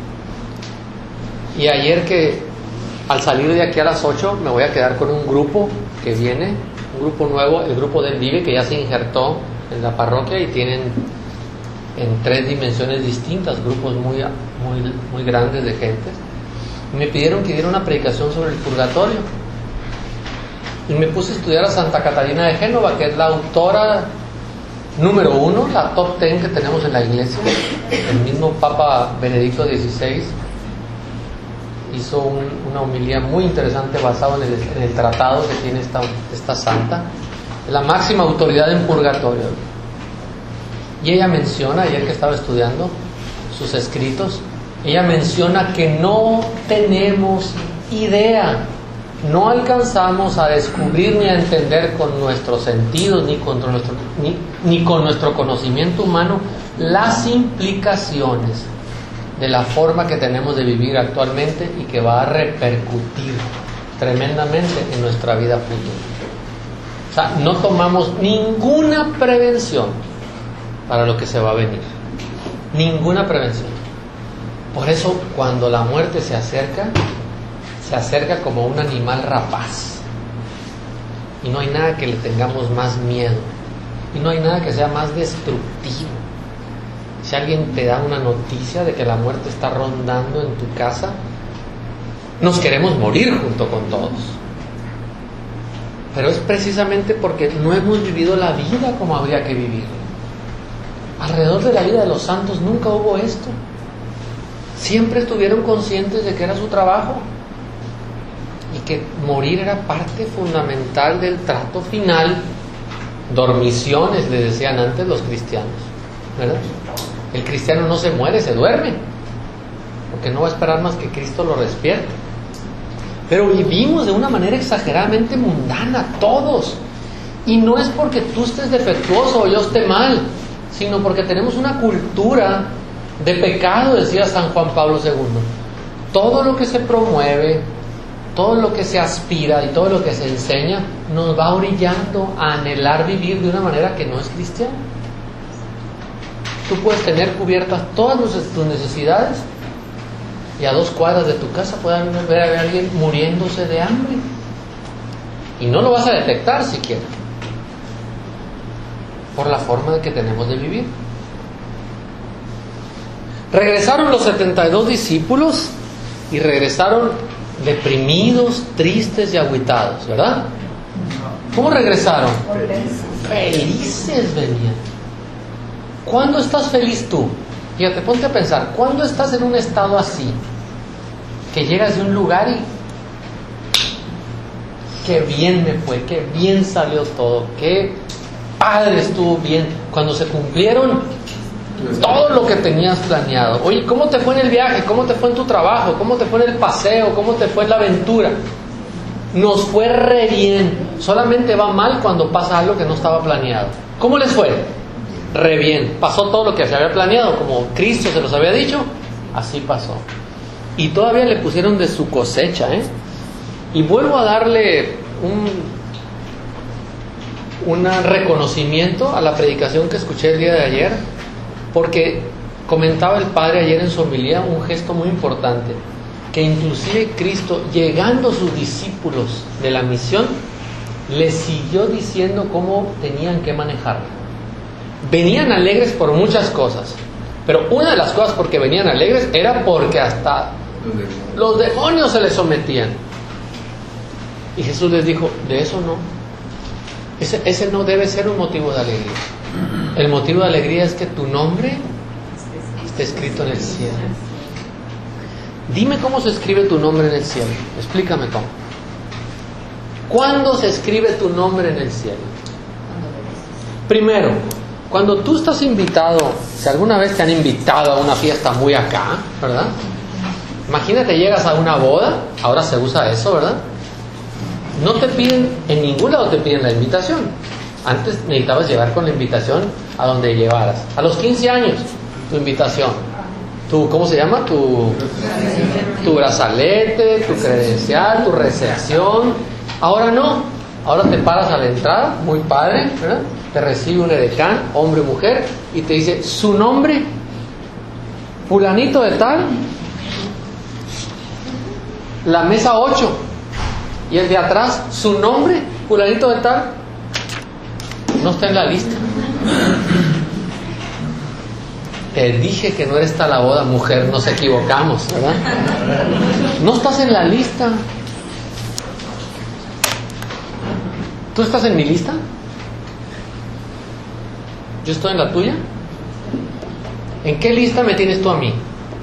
Y ayer que al salir de aquí a las ocho me voy a quedar con un grupo que viene, un grupo nuevo, el grupo del Vive, que ya se injertó en la parroquia y tienen en tres dimensiones distintas, grupos muy, muy, muy grandes de gente. Y me pidieron que diera una predicación sobre el purgatorio. Y me puse a estudiar a Santa Catarina de Génova, que es la autora número uno, la top ten que tenemos en la iglesia. El mismo Papa Benedicto dieciséis hizo un, una homilía muy interesante basado en el, en el tratado que tiene esta, esta santa. Es la máxima autoridad en purgatorio. Y ella menciona, ayer que estaba estudiando sus escritos, ella menciona que no tenemos idea, no alcanzamos a descubrir ni a entender con nuestros sentidos ni con nuestro, ni, ni con nuestro conocimiento humano las implicaciones de la forma que tenemos de vivir actualmente y que va a repercutir tremendamente en nuestra vida futura. O sea, no tomamos ninguna prevención para lo que se va a venir. Ninguna prevención. Por eso, cuando la muerte se acerca, se acerca como un animal rapaz. Y no hay nada que le tengamos más miedo. Y no hay nada que sea más destructivo. si alguien te da una noticia de que la muerte está rondando en tu casa, nos queremos morir junto con todos. Pero es precisamente porque no hemos vivido la vida como habría que vivirla. Alrededor de la vida de los santos nunca hubo esto. Siempre estuvieron conscientes de que era su trabajo y que morir era parte fundamental del trato final. Dormiciones, le decían antes los cristianos, ¿verdad? El cristiano no se muere, se duerme, porque no va a esperar más que Cristo lo despierte. Pero vivimos de una manera exageradamente mundana, todos. Y no es porque tú estés defectuoso o yo esté mal, sino porque tenemos una cultura de pecado, decía San Juan Pablo segundo. Todo lo que se promueve, todo lo que se aspira y todo lo que se enseña nos va orillando a anhelar vivir de una manera que no es cristiana. Tú puedes tener cubiertas todas tus necesidades y a dos cuadras de tu casa puede ver a alguien muriéndose de hambre y no lo vas a detectar siquiera por la forma de que tenemos de vivir. Regresaron los setenta y dos discípulos y regresaron deprimidos, tristes y agüitados, ¿verdad? ¿Cómo regresaron? Felices venían. ¿Cuándo estás feliz tú? Fíjate, ponte a pensar, ¿cuándo estás en un estado así? Que llegas de un lugar y qué bien me fue, qué bien salió todo, qué padre estuvo bien, cuando se cumplieron todo lo que tenías planeado. Oye, ¿cómo te fue en el viaje? ¿Cómo te fue en tu trabajo? ¿Cómo te fue en el paseo? ¿Cómo te fue en la aventura? Nos fue re bien. Solamente va mal cuando pasa algo que no estaba planeado. ¿Cómo les fue? Re bien. Pasó todo lo que se había planeado, como Cristo se los había dicho, así pasó. Y todavía le pusieron de su cosecha, ¿eh? Y vuelvo a darle un un reconocimiento a la predicación que escuché el día de ayer, porque comentaba el padre ayer en su homilía un gesto muy importante, que inclusive Cristo, llegando a sus discípulos de la misión, les siguió diciendo cómo tenían que manejarla. Venían alegres por muchas cosas, pero una de las cosas por que venían alegres era porque hasta los demonios se les sometían. Y Jesús les dijo, de eso no. Ese, ese no debe ser un motivo de alegría. El motivo de alegría es que tu nombre esté escrito en el cielo. Dime cómo se escribe tu nombre en el cielo. Explícame cómo. ¿Cuándo se escribe tu nombre en el cielo? Primero, cuando tú estás invitado, si alguna vez te han invitado a una fiesta muy acá, ¿verdad? Imagínate, llegas a una boda, ahora se usa eso, ¿verdad? No te piden, en ningún lado te piden la invitación. Antes necesitabas llevar con la invitación a donde llevaras. A los quince años, tu invitación. Tu, ¿cómo se llama? Tu, tu brazalete, tu credencial, tu recepción. Ahora no. Ahora te paras a la entrada, muy padre, ¿verdad? Te recibe un edecán, hombre o mujer, y te dice su nombre, fulanito de tal, la mesa ocho. Y el de atrás, su nombre, fulanito de tal, no está en la lista. Te dije que no era esta la boda, mujer, nos equivocamos, ¿verdad? No estás en la lista. ¿Tú estás en mi lista? ¿Yo estoy en la tuya? ¿En qué lista me tienes tú a mí?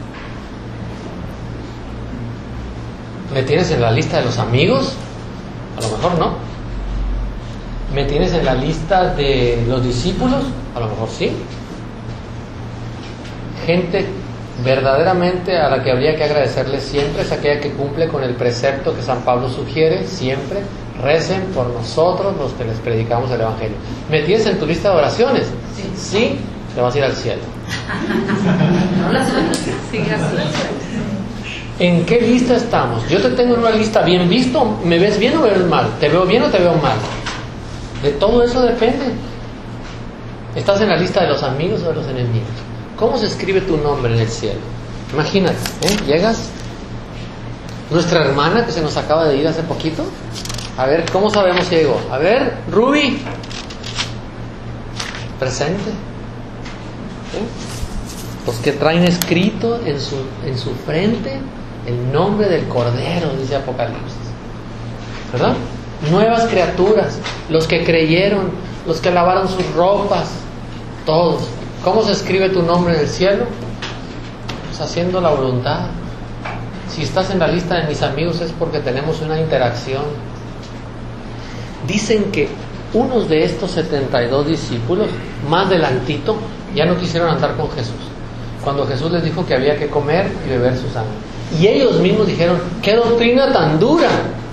¿Me tienes en la lista de los amigos? A lo mejor no. ¿Me tienes en la lista de los discípulos? A lo mejor sí. Gente verdaderamente a la que habría que agradecerle siempre es aquella que cumple con el precepto que San Pablo sugiere siempre: recen por nosotros los que les predicamos el Evangelio. ¿Me tienes en tu lista de oraciones? Sí, sí, te vas a ir al cielo. ¿En qué lista estamos? Yo te tengo en una lista bien visto. ¿Me ves bien o me ves mal? ¿Te veo bien o te veo mal? De todo eso depende. ¿Estás en la lista de los amigos o de los enemigos? ¿Cómo se escribe tu nombre en el cielo? Imagínate, ¿eh? Llegas, nuestra hermana que se nos acaba de ir hace poquito. A ver, ¿cómo sabemos si llegó? A ver, Ruby, presente. ¿Eh? Los que traen escrito en su, en su frente el nombre del Cordero, dice Apocalipsis. ¿Verdad? Nuevas criaturas, los que creyeron, los que lavaron sus ropas, todos. ¿Cómo se escribe tu nombre en el cielo? Pues haciendo la voluntad. Si estás en la lista de mis amigos es porque tenemos una interacción. Dicen que unos de estos setenta y dos discípulos, más delantito, ya no quisieron andar con Jesús, cuando Jesús les dijo que había que comer y beber su sangre. Y ellos mismos dijeron: ¡qué doctrina tan dura!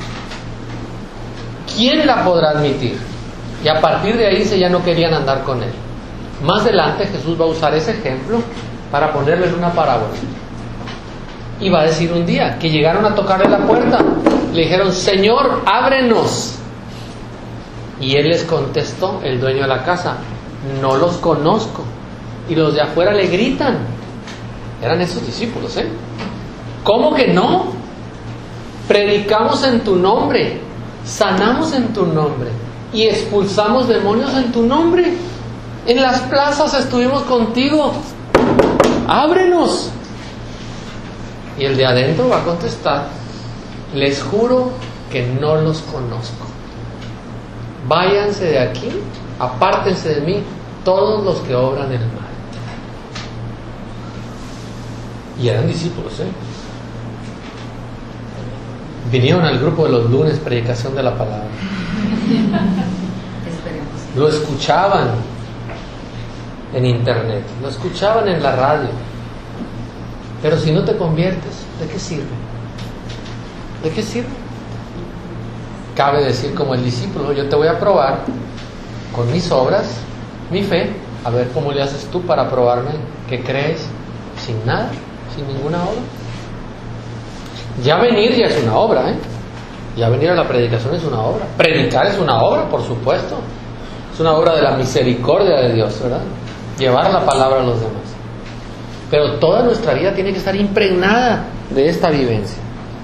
¿Quién la podrá admitir? Y a partir de ahí dice, ya no querían andar con él. Más adelante Jesús va a usar ese ejemplo para ponerle en una parábola. Y va a decir un día que llegaron a tocarle la puerta. Le dijeron: Señor, ábrenos. Y él les contestó, el dueño de la casa: no los conozco. Y los de afuera le gritan. Eran esos discípulos, ¿eh? ¿Cómo que no? Predicamos en tu nombre, sanamos en tu nombre y expulsamos demonios en tu nombre. En las plazas estuvimos contigo. Ábrenos. Y el de adentro va a contestar: les juro que no los conozco. Váyanse de aquí, apártense de mí, todos los que obran el mal. Y eran discípulos, ¿eh? Vinieron al grupo de los lunes, predicación de la palabra. Lo escuchaban en internet, lo escuchaban en la radio. Pero si no te conviertes, ¿de qué sirve? ¿De qué sirve? Cabe decir como el discípulo: yo te voy a probar con mis obras, mi fe, a ver cómo le haces tú para probarme que crees sin nada, sin ninguna obra. Ya venir ya es una obra, ¿eh? Ya venir a la predicación es una obra. Predicar es una obra, por supuesto. Es una obra de la misericordia de Dios, ¿verdad? Llevar la palabra a los demás. Pero toda nuestra vida tiene que estar impregnada de esta vivencia.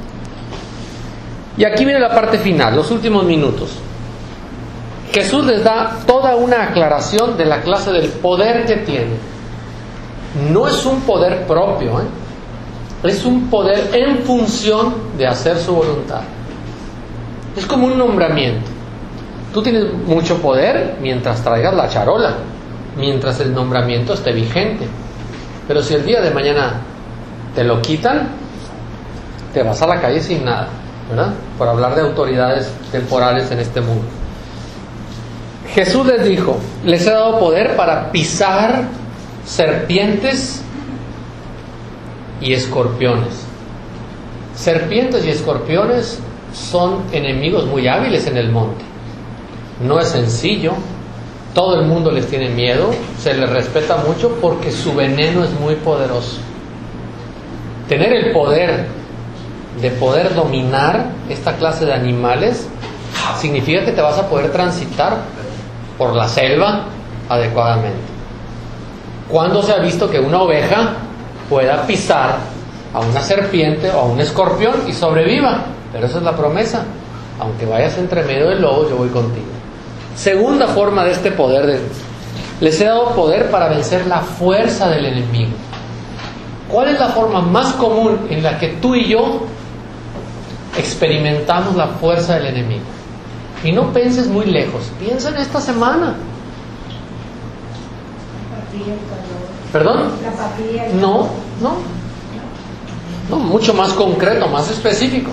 Y aquí viene la parte final, los últimos minutos. Jesús les da toda una aclaración de la clase del poder que tiene. No es un poder propio, ¿eh? Es un poder en función de hacer su voluntad. Es como un nombramiento. Tú tienes mucho poder mientras traigas la charola, mientras el nombramiento esté vigente. Pero si el día de mañana te lo quitan, te vas a la calle sin nada, ¿verdad? Por hablar de autoridades temporales en este mundo. Jesús les dijo: les he dado poder para pisar serpientes y escorpiones. Serpientes y escorpiones son enemigos muy hábiles en el monte. No es sencillo. Todo el mundo les tiene miedo, se les respeta mucho porque su veneno es muy poderoso. Tener el poder de poder dominar esta clase de animales significa que te vas a poder transitar por la selva adecuadamente. ¿Cuándo se ha visto que una oveja pueda pisar a una serpiente o a un escorpión y sobreviva? Pero esa es la promesa: aunque vayas entre medio de lobos, yo voy contigo. Segunda forma de este poder de, les he dado poder para vencer la fuerza del enemigo. ¿Cuál es la forma más común en la que tú y yo experimentamos la fuerza del enemigo? Y no pienses muy lejos, piensa en esta semana. ¿Perdón? No, no. No, mucho más concreto, más específico.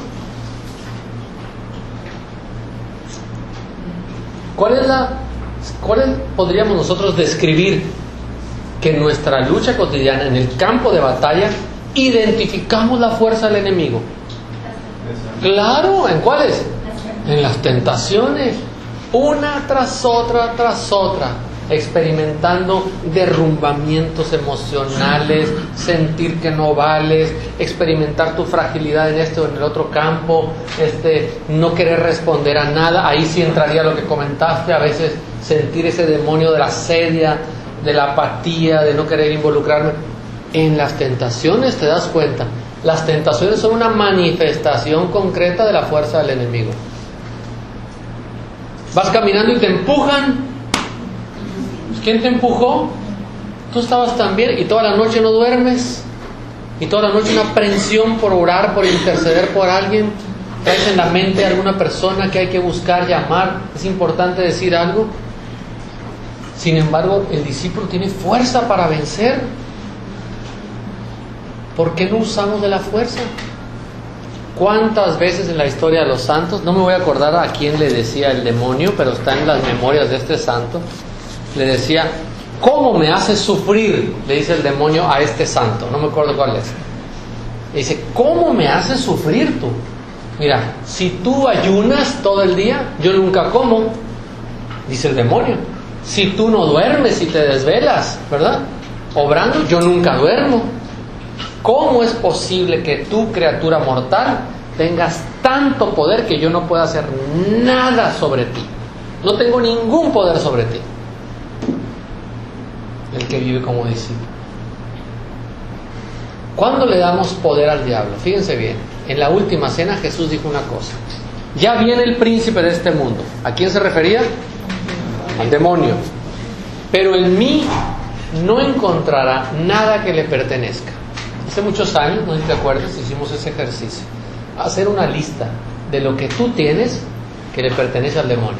¿Cuál es la, cuál es, podríamos nosotros describir que en nuestra lucha cotidiana, en el campo de batalla, identificamos la fuerza del enemigo? Claro, ¿en cuáles? En las tentaciones, una tras otra, tras otra, experimentando derrumbamientos emocionales, sentir que no vales, experimentar tu fragilidad en este o en el otro campo, este, no querer responder a nada. Ahí sí entraría lo que comentaste, a veces sentir ese demonio de la asedia, de la apatía, de no querer involucrarme. En las tentaciones te das cuenta, las tentaciones son una manifestación concreta de la fuerza del enemigo. Vas caminando y te empujan. ¿Quién te empujó? Tú estabas tan bien y toda la noche no duermes, y toda la noche una aprensión por orar, por interceder por alguien. Traes en la mente a alguna persona que hay que buscar, llamar. Es importante decir algo. Sin embargo, el discípulo tiene fuerza para vencer. ¿Por qué no usamos de la fuerza? ¿Cuántas veces en la historia de los santos, no me voy a acordar a quién le decía el demonio, pero está en las memorias de este santo, le decía: ¿cómo me haces sufrir? Le dice el demonio a este santo, no me acuerdo cuál es. Le dice: ¿cómo me haces sufrir tú? Mira, si tú ayunas todo el día, yo nunca como, dice el demonio. Si tú no duermes y te desvelas, ¿verdad? Obrando, yo nunca duermo. ¿Cómo es posible que tú, criatura mortal, tengas tanto poder que yo no pueda hacer nada sobre ti? No tengo ningún poder sobre ti. El que vive como discípulo. ¿Cuándo le damos poder al diablo? Fíjense bien, en la última cena Jesús dijo una cosa: ya viene el príncipe de este mundo. ¿A quién se refería? Al demonio. Pero en mí no encontrará nada que le pertenezca. Hace muchos años, no sé si te acuerdas, hicimos ese ejercicio: hacer una lista de lo que tú tienes que le pertenece al demonio.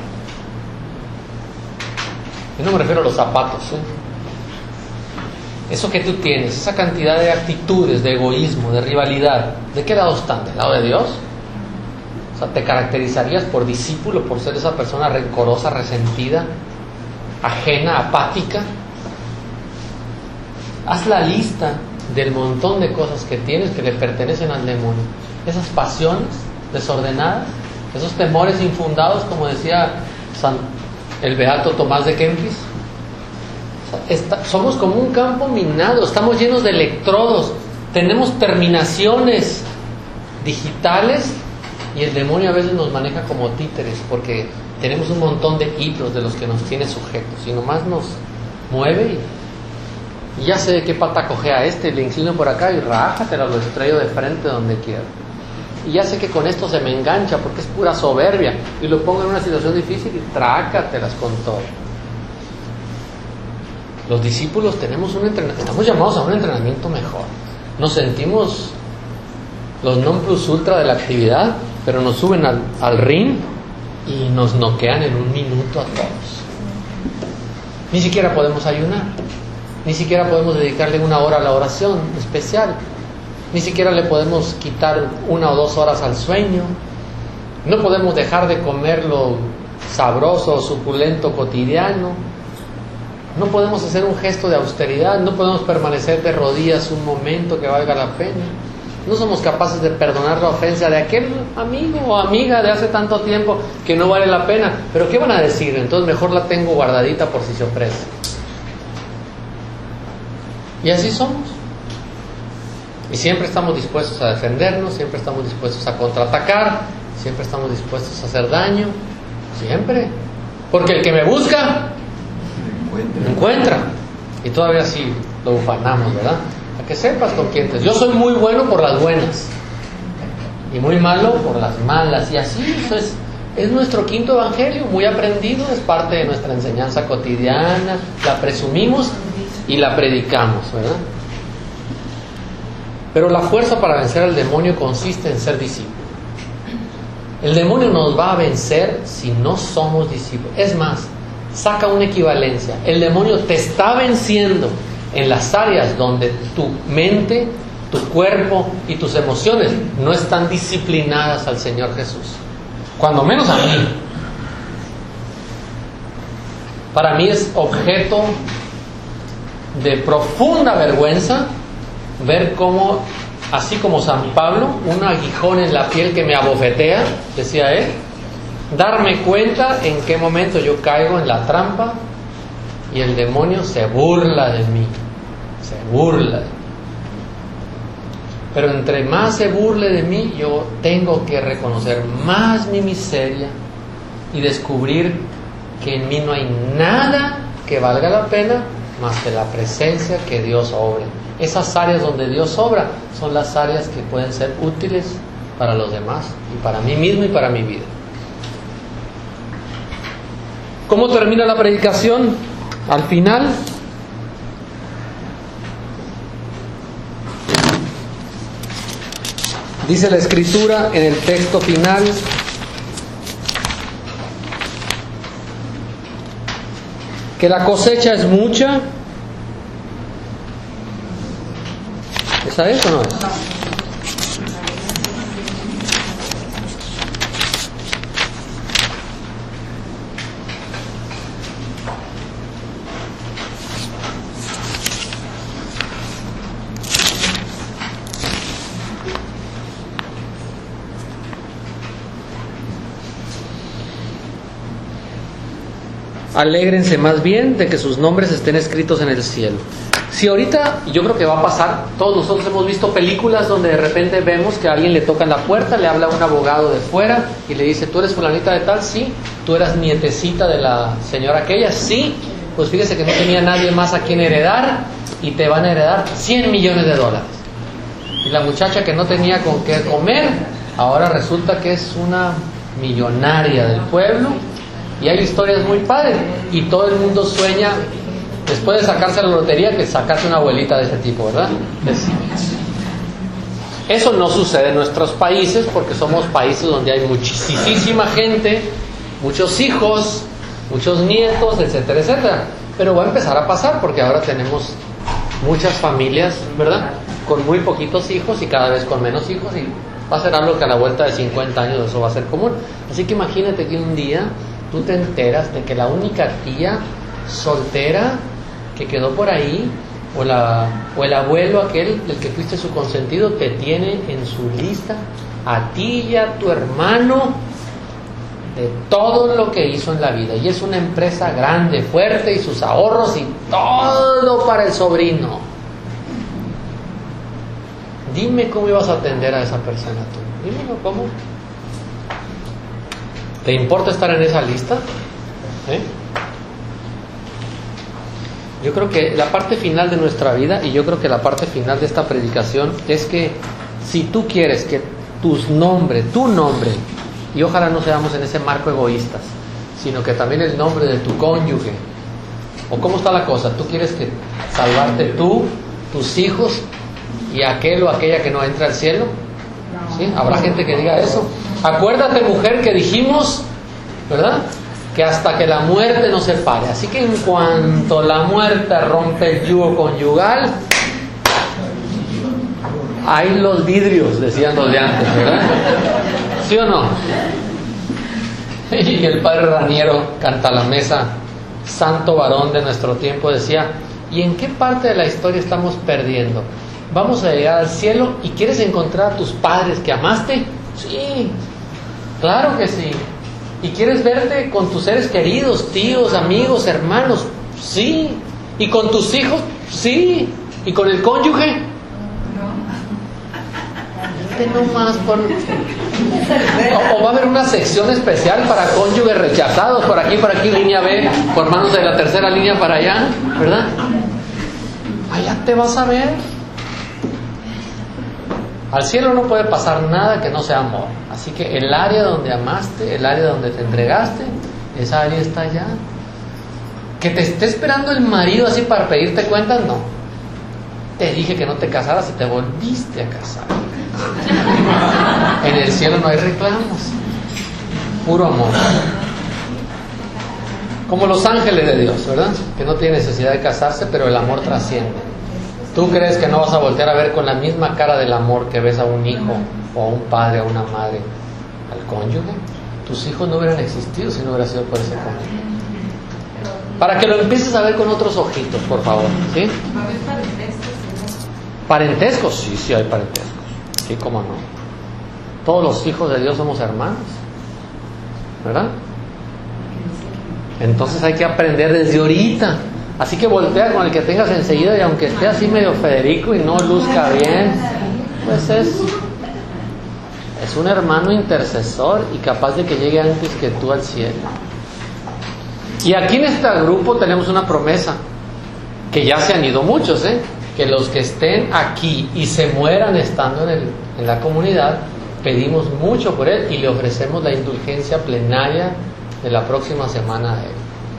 Yo no me refiero a los zapatos, ¿eh? Eso que tú tienes, esa cantidad de actitudes, de egoísmo, de rivalidad, ¿de qué lado están? ¿Del lado de Dios? O sea, ¿te caracterizarías por discípulo, por ser esa persona rencorosa, resentida, ajena, apática? Haz la lista del montón de cosas que tienes que le pertenecen al demonio. Esas pasiones desordenadas, esos temores infundados, como decía San, el beato Tomás de Kempis. Está, somos como un campo minado, estamos llenos de electrodos, tenemos terminaciones digitales, y el demonio a veces nos maneja como títeres, porque tenemos un montón de hilos de los que nos tiene sujetos, y nomás nos mueve y, y ya sé de qué pata cojea este, le inclino por acá y rájatela, lo estrello de frente donde quiera. Y ya sé que con esto se me engancha porque es pura soberbia, y lo pongo en una situación difícil y trácatelas con todo. Los discípulos tenemos un entrenamiento, estamos llamados a un entrenamiento mejor. Nos sentimos los non plus ultra de la actividad, pero nos suben al, al ring y nos noquean en un minuto a todos. Ni siquiera podemos ayunar, ni siquiera podemos dedicarle una hora a la oración especial, ni siquiera le podemos quitar una o dos horas al sueño, no podemos dejar de comer lo sabroso, suculento, cotidiano. No podemos hacer un gesto de austeridad, no podemos permanecer de rodillas un momento que valga la pena. No somos capaces de perdonar la ofensa de aquel amigo o amiga de hace tanto tiempo que no vale la pena. ¿Pero qué van a decir? Entonces mejor la tengo guardadita por si se ofrece. Y así somos. Y siempre estamos dispuestos a defendernos, siempre estamos dispuestos a contraatacar, siempre estamos dispuestos a hacer daño. Siempre. Porque el que me busca me encuentra. Y todavía sí lo ufanamos, ¿verdad? A que sepas con quién te... Yo soy muy bueno por las buenas y muy malo por las malas. Y así eso es, es nuestro quinto evangelio, muy aprendido, es parte de nuestra enseñanza cotidiana. La presumimos y la predicamos, ¿verdad? Pero la fuerza para vencer al demonio consiste en ser discípulos. El demonio nos va a vencer si no somos discípulos. Es más, saca una equivalencia. El demonio te está venciendo en las áreas donde tu mente, tu cuerpo y tus emociones no están disciplinadas al Señor Jesús. Cuando menos a mí. Para mí es objeto de profunda vergüenza ver cómo, así como San Pablo, un aguijón en la piel que me abofetea, decía él, darme cuenta en qué momento yo caigo en la trampa y el demonio se burla de mí, se burla de mí. Pero entre más se burle de mí, yo tengo que reconocer más mi miseria y descubrir que en mí no hay nada que valga la pena más que la presencia que Dios obra. Esas áreas donde Dios obra son las áreas que pueden ser útiles para los demás y para mí mismo y para mi vida. ¿Cómo termina la predicación? Al final, Dice la Escritura en el texto final: que la cosecha es mucha. ¿Esa es o no es? Alégrense más bien de que sus nombres estén escritos en el cielo. Si ahorita, yo creo que va a pasar, todos nosotros hemos visto películas donde de repente vemos que a alguien le toca en la puerta, le habla un abogado de fuera y le dice: ¿tú eres fulanita de tal? Sí. ¿Tú eras nietecita de la señora aquella? Sí. Pues fíjese que no tenía nadie más a quien heredar y te van a heredar cien millones de dólares. Y la muchacha que no tenía con qué comer, ahora resulta que es una millonaria del pueblo. Y hay historias muy padres y todo el mundo sueña, después de sacarse la lotería, que sacarse una abuelita de ese tipo, ¿verdad? Es... Eso no sucede en nuestros países porque somos países donde hay muchísima gente, muchos hijos, muchos nietos, etcétera, etcétera. Pero va a empezar a pasar porque ahora tenemos muchas familias, ¿verdad? Con muy poquitos hijos y cada vez con menos hijos, y va a ser algo que a la vuelta de cincuenta años eso va a ser común. Así que imagínate que un día tú te enteras de que la única tía soltera que quedó por ahí, o, la, o el abuelo aquel del que fuiste su consentido, te tiene en su lista a ti y a tu hermano de todo lo que hizo en la vida. Y es una empresa grande, fuerte, y sus ahorros y todo para el sobrino. Dime cómo ibas a atender a esa persona tú. Dímelo cómo. ¿Te importa estar en esa lista? ¿Eh? Yo creo que la parte final de nuestra vida, y yo creo que la parte final de esta predicación, es que si tú quieres que tus nombres, tu nombre, y ojalá no seamos en ese marco egoístas, sino que también el nombre de tu cónyuge, o cómo está la cosa, tú quieres que salvarte tú, tus hijos y aquel o aquella que no entra al cielo. ¿Sí? Habrá gente que diga eso. Acuérdate, mujer, que dijimos, ¿verdad?, que hasta que la muerte nos separe. Así que en cuanto la muerte rompe el yugo conyugal, hay los vidrios, decían los de antes, ¿verdad? ¿Sí o no? Y el padre Raniero, Cantalamesa, santo varón de nuestro tiempo, decía: ¿y en qué parte de la historia estamos perdiendo? Vamos a llegar al cielo y ¿quieres encontrar a tus padres que amaste? Sí, claro que sí. ¿Y quieres verte con tus seres queridos, tíos, amigos, hermanos? Sí. ¿Y con tus hijos? Sí. ¿Y con el cónyuge? No más por... O, o va a haber una sección especial para cónyuges rechazados, por aquí, por aquí, línea B, por manos de la tercera línea para allá, ¿verdad? Allá te vas a ver. Al cielo no puede pasar nada que no sea amor. Así que el área donde amaste, el área donde te entregaste, esa área está allá. Que te esté esperando el marido así para pedirte cuentas, no. Te dije que no te casaras y te volviste a casar. En el cielo no hay reclamos, puro amor. Como los ángeles de Dios, ¿verdad? Que no tienen necesidad de casarse, pero el amor trasciende. ¿Tú crees que no vas a voltear a ver con la misma cara del amor que ves a un hijo o a un padre, a una madre, al cónyuge? Tus hijos no hubieran existido si no hubiera sido por ese cónyuge. Para que lo empieces a ver con otros ojitos, por favor, ¿sí? ¿Parentescos? Sí, sí hay parentescos. Sí, cómo no. Todos los hijos de Dios somos hermanos, ¿verdad? Entonces hay que aprender desde ahorita. Así que voltea con el que tengas enseguida, y aunque esté así medio Federico y no luzca bien, pues es, es un hermano intercesor y capaz de que llegue antes que tú al cielo. Y aquí en este grupo tenemos una promesa, que ya se han ido muchos, ¿eh? Que los que estén aquí y se mueran estando en, el, en la comunidad, pedimos mucho por él y le ofrecemos la indulgencia plenaria de la próxima semana a él.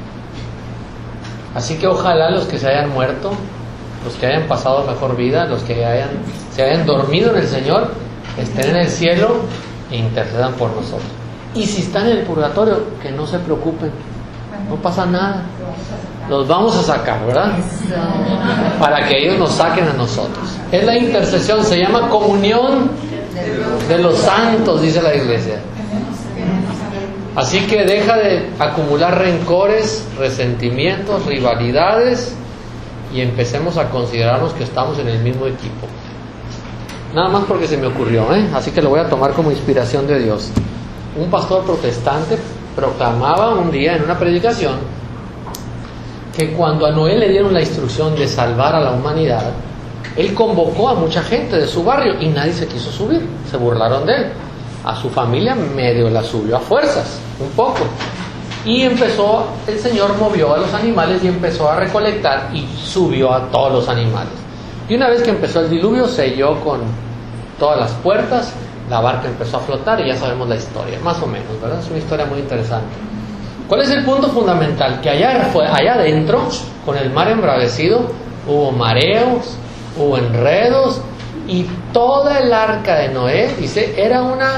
Así que ojalá los que se hayan muerto, los que hayan pasado mejor vida, los que hayan, se hayan dormido en el Señor, estén en el cielo e intercedan por nosotros. Y si están en el purgatorio, que no se preocupen, no pasa nada, los vamos a sacar, ¿verdad? Para que ellos nos saquen a nosotros. Es la intercesión, se llama comunión de los santos, dice la iglesia. Así que deja de acumular rencores, resentimientos, rivalidades y empecemos a considerarnos que estamos en el mismo equipo. Nada más porque se me ocurrió, ¿eh? Así que lo voy a tomar como inspiración de Dios. Un pastor protestante proclamaba un día en una predicación que cuando a Noé le dieron la instrucción de salvar a la humanidad, él convocó a mucha gente de su barrio y nadie se quiso subir, se burlaron de él. A su familia medio la subió a fuerzas, un poco. Y empezó, el Señor movió a los animales y empezó a recolectar y subió a todos los animales. Y una vez que empezó el diluvio, selló con todas las puertas, la barca empezó a flotar y ya sabemos la historia, más o menos, ¿verdad? Es una historia muy interesante. ¿Cuál es el punto fundamental? Que allá, allá adentro, con el mar embravecido, hubo mareos, hubo enredos, y toda el arca de Noé, dice, era una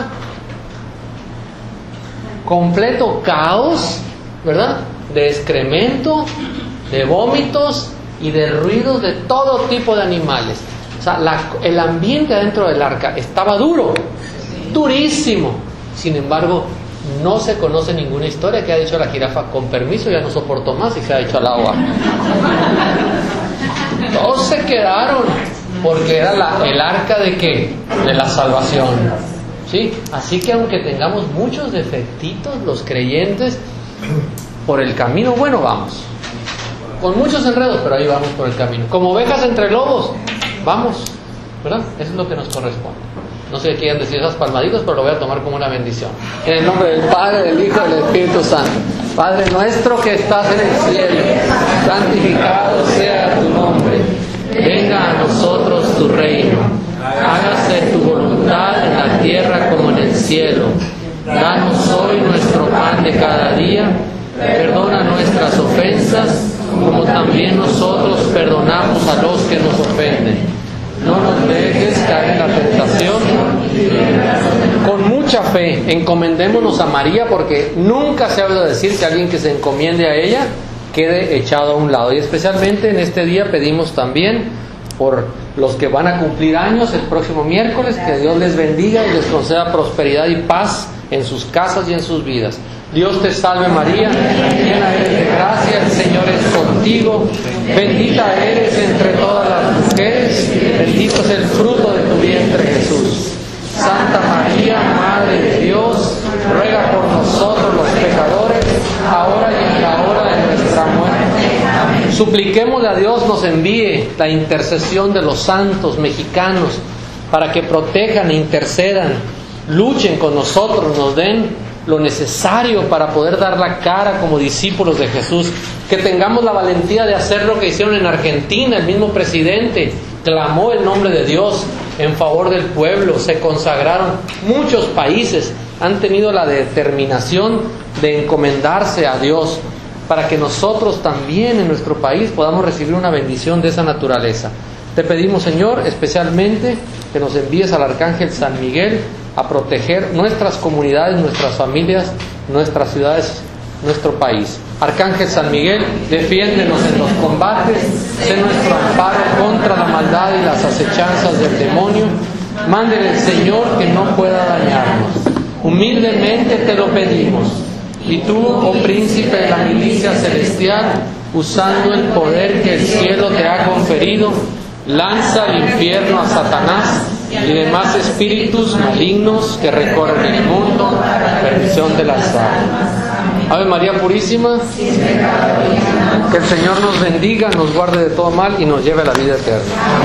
completo caos, ¿verdad? De excremento, de vómitos y de ruidos de todo tipo de animales. O sea, la, el ambiente adentro del arca estaba duro, durísimo. Sin embargo, no se conoce ninguna historia que haya dicho la jirafa, con permiso, ya no soporto más, y se ha hecho al agua. Todos se quedaron, porque era la, el arca de ¿qué? De la salvación, ¿sí? Así que aunque tengamos muchos defectitos, los creyentes, por el camino bueno vamos, con muchos enredos, pero ahí vamos por el camino, como ovejas entre lobos, vamos, ¿verdad? Eso es lo que nos corresponde. No sé qué quieren decir esas palmaditas, pero lo voy a tomar como una bendición. En el nombre del Padre, del Hijo y del Espíritu Santo. Padre nuestro que estás en el cielo, santificado sea tu nombre. Venga a nosotros tu reino. Hágase tu voluntad en la tierra como en el cielo. Danos hoy nuestro pan de cada día. Perdona nuestras ofensas, como también nosotros perdonamos a los que nos ofenden. No nos dejes caer en la tentación. Con mucha fe encomendémonos a María, porque nunca se ha oído decir que alguien que se encomiende a ella quede echado a un lado. Y especialmente en este día pedimos también por los que van a cumplir años el próximo miércoles, que Dios les bendiga y les conceda prosperidad y paz en sus casas y en sus vidas. Dios te salve María, llena eres de gracia, el Señor es contigo, bendita eres entre todas las mujeres, bendito es el fruto de tu vientre Jesús. Santa María, Madre de Dios, ruega por nosotros los pecadores, ahora y en la hora de nuestra muerte. Supliquémosle a Dios nos envíe la intercesión de los santos mexicanos para que protejan e intercedan, luchen con nosotros, nos den lo necesario para poder dar la cara como discípulos de Jesús, que tengamos la valentía de hacer lo que hicieron en Argentina. El mismo presidente clamó el nombre de Dios en favor del pueblo, se consagraron. Muchos países han tenido la determinación de encomendarse a Dios para que nosotros también en nuestro país podamos recibir una bendición de esa naturaleza. Te pedimos, Señor, especialmente que nos envíes al Arcángel San Miguel a proteger nuestras comunidades, nuestras familias, nuestras ciudades, nuestro país. Arcángel San Miguel, defiéndenos en los combates, sé nuestro amparo contra la maldad y las acechanzas del demonio. Mándele el Señor que no pueda dañarnos. Humildemente te lo pedimos. Y tú, oh príncipe de la milicia celestial, usando el poder que el cielo te ha conferido, lanza al infierno a Satanás y demás espíritus malignos que recorren el mundo, perdición de las almas. Ave María Purísima, que el Señor nos bendiga, nos guarde de todo mal y nos lleve a la vida eterna.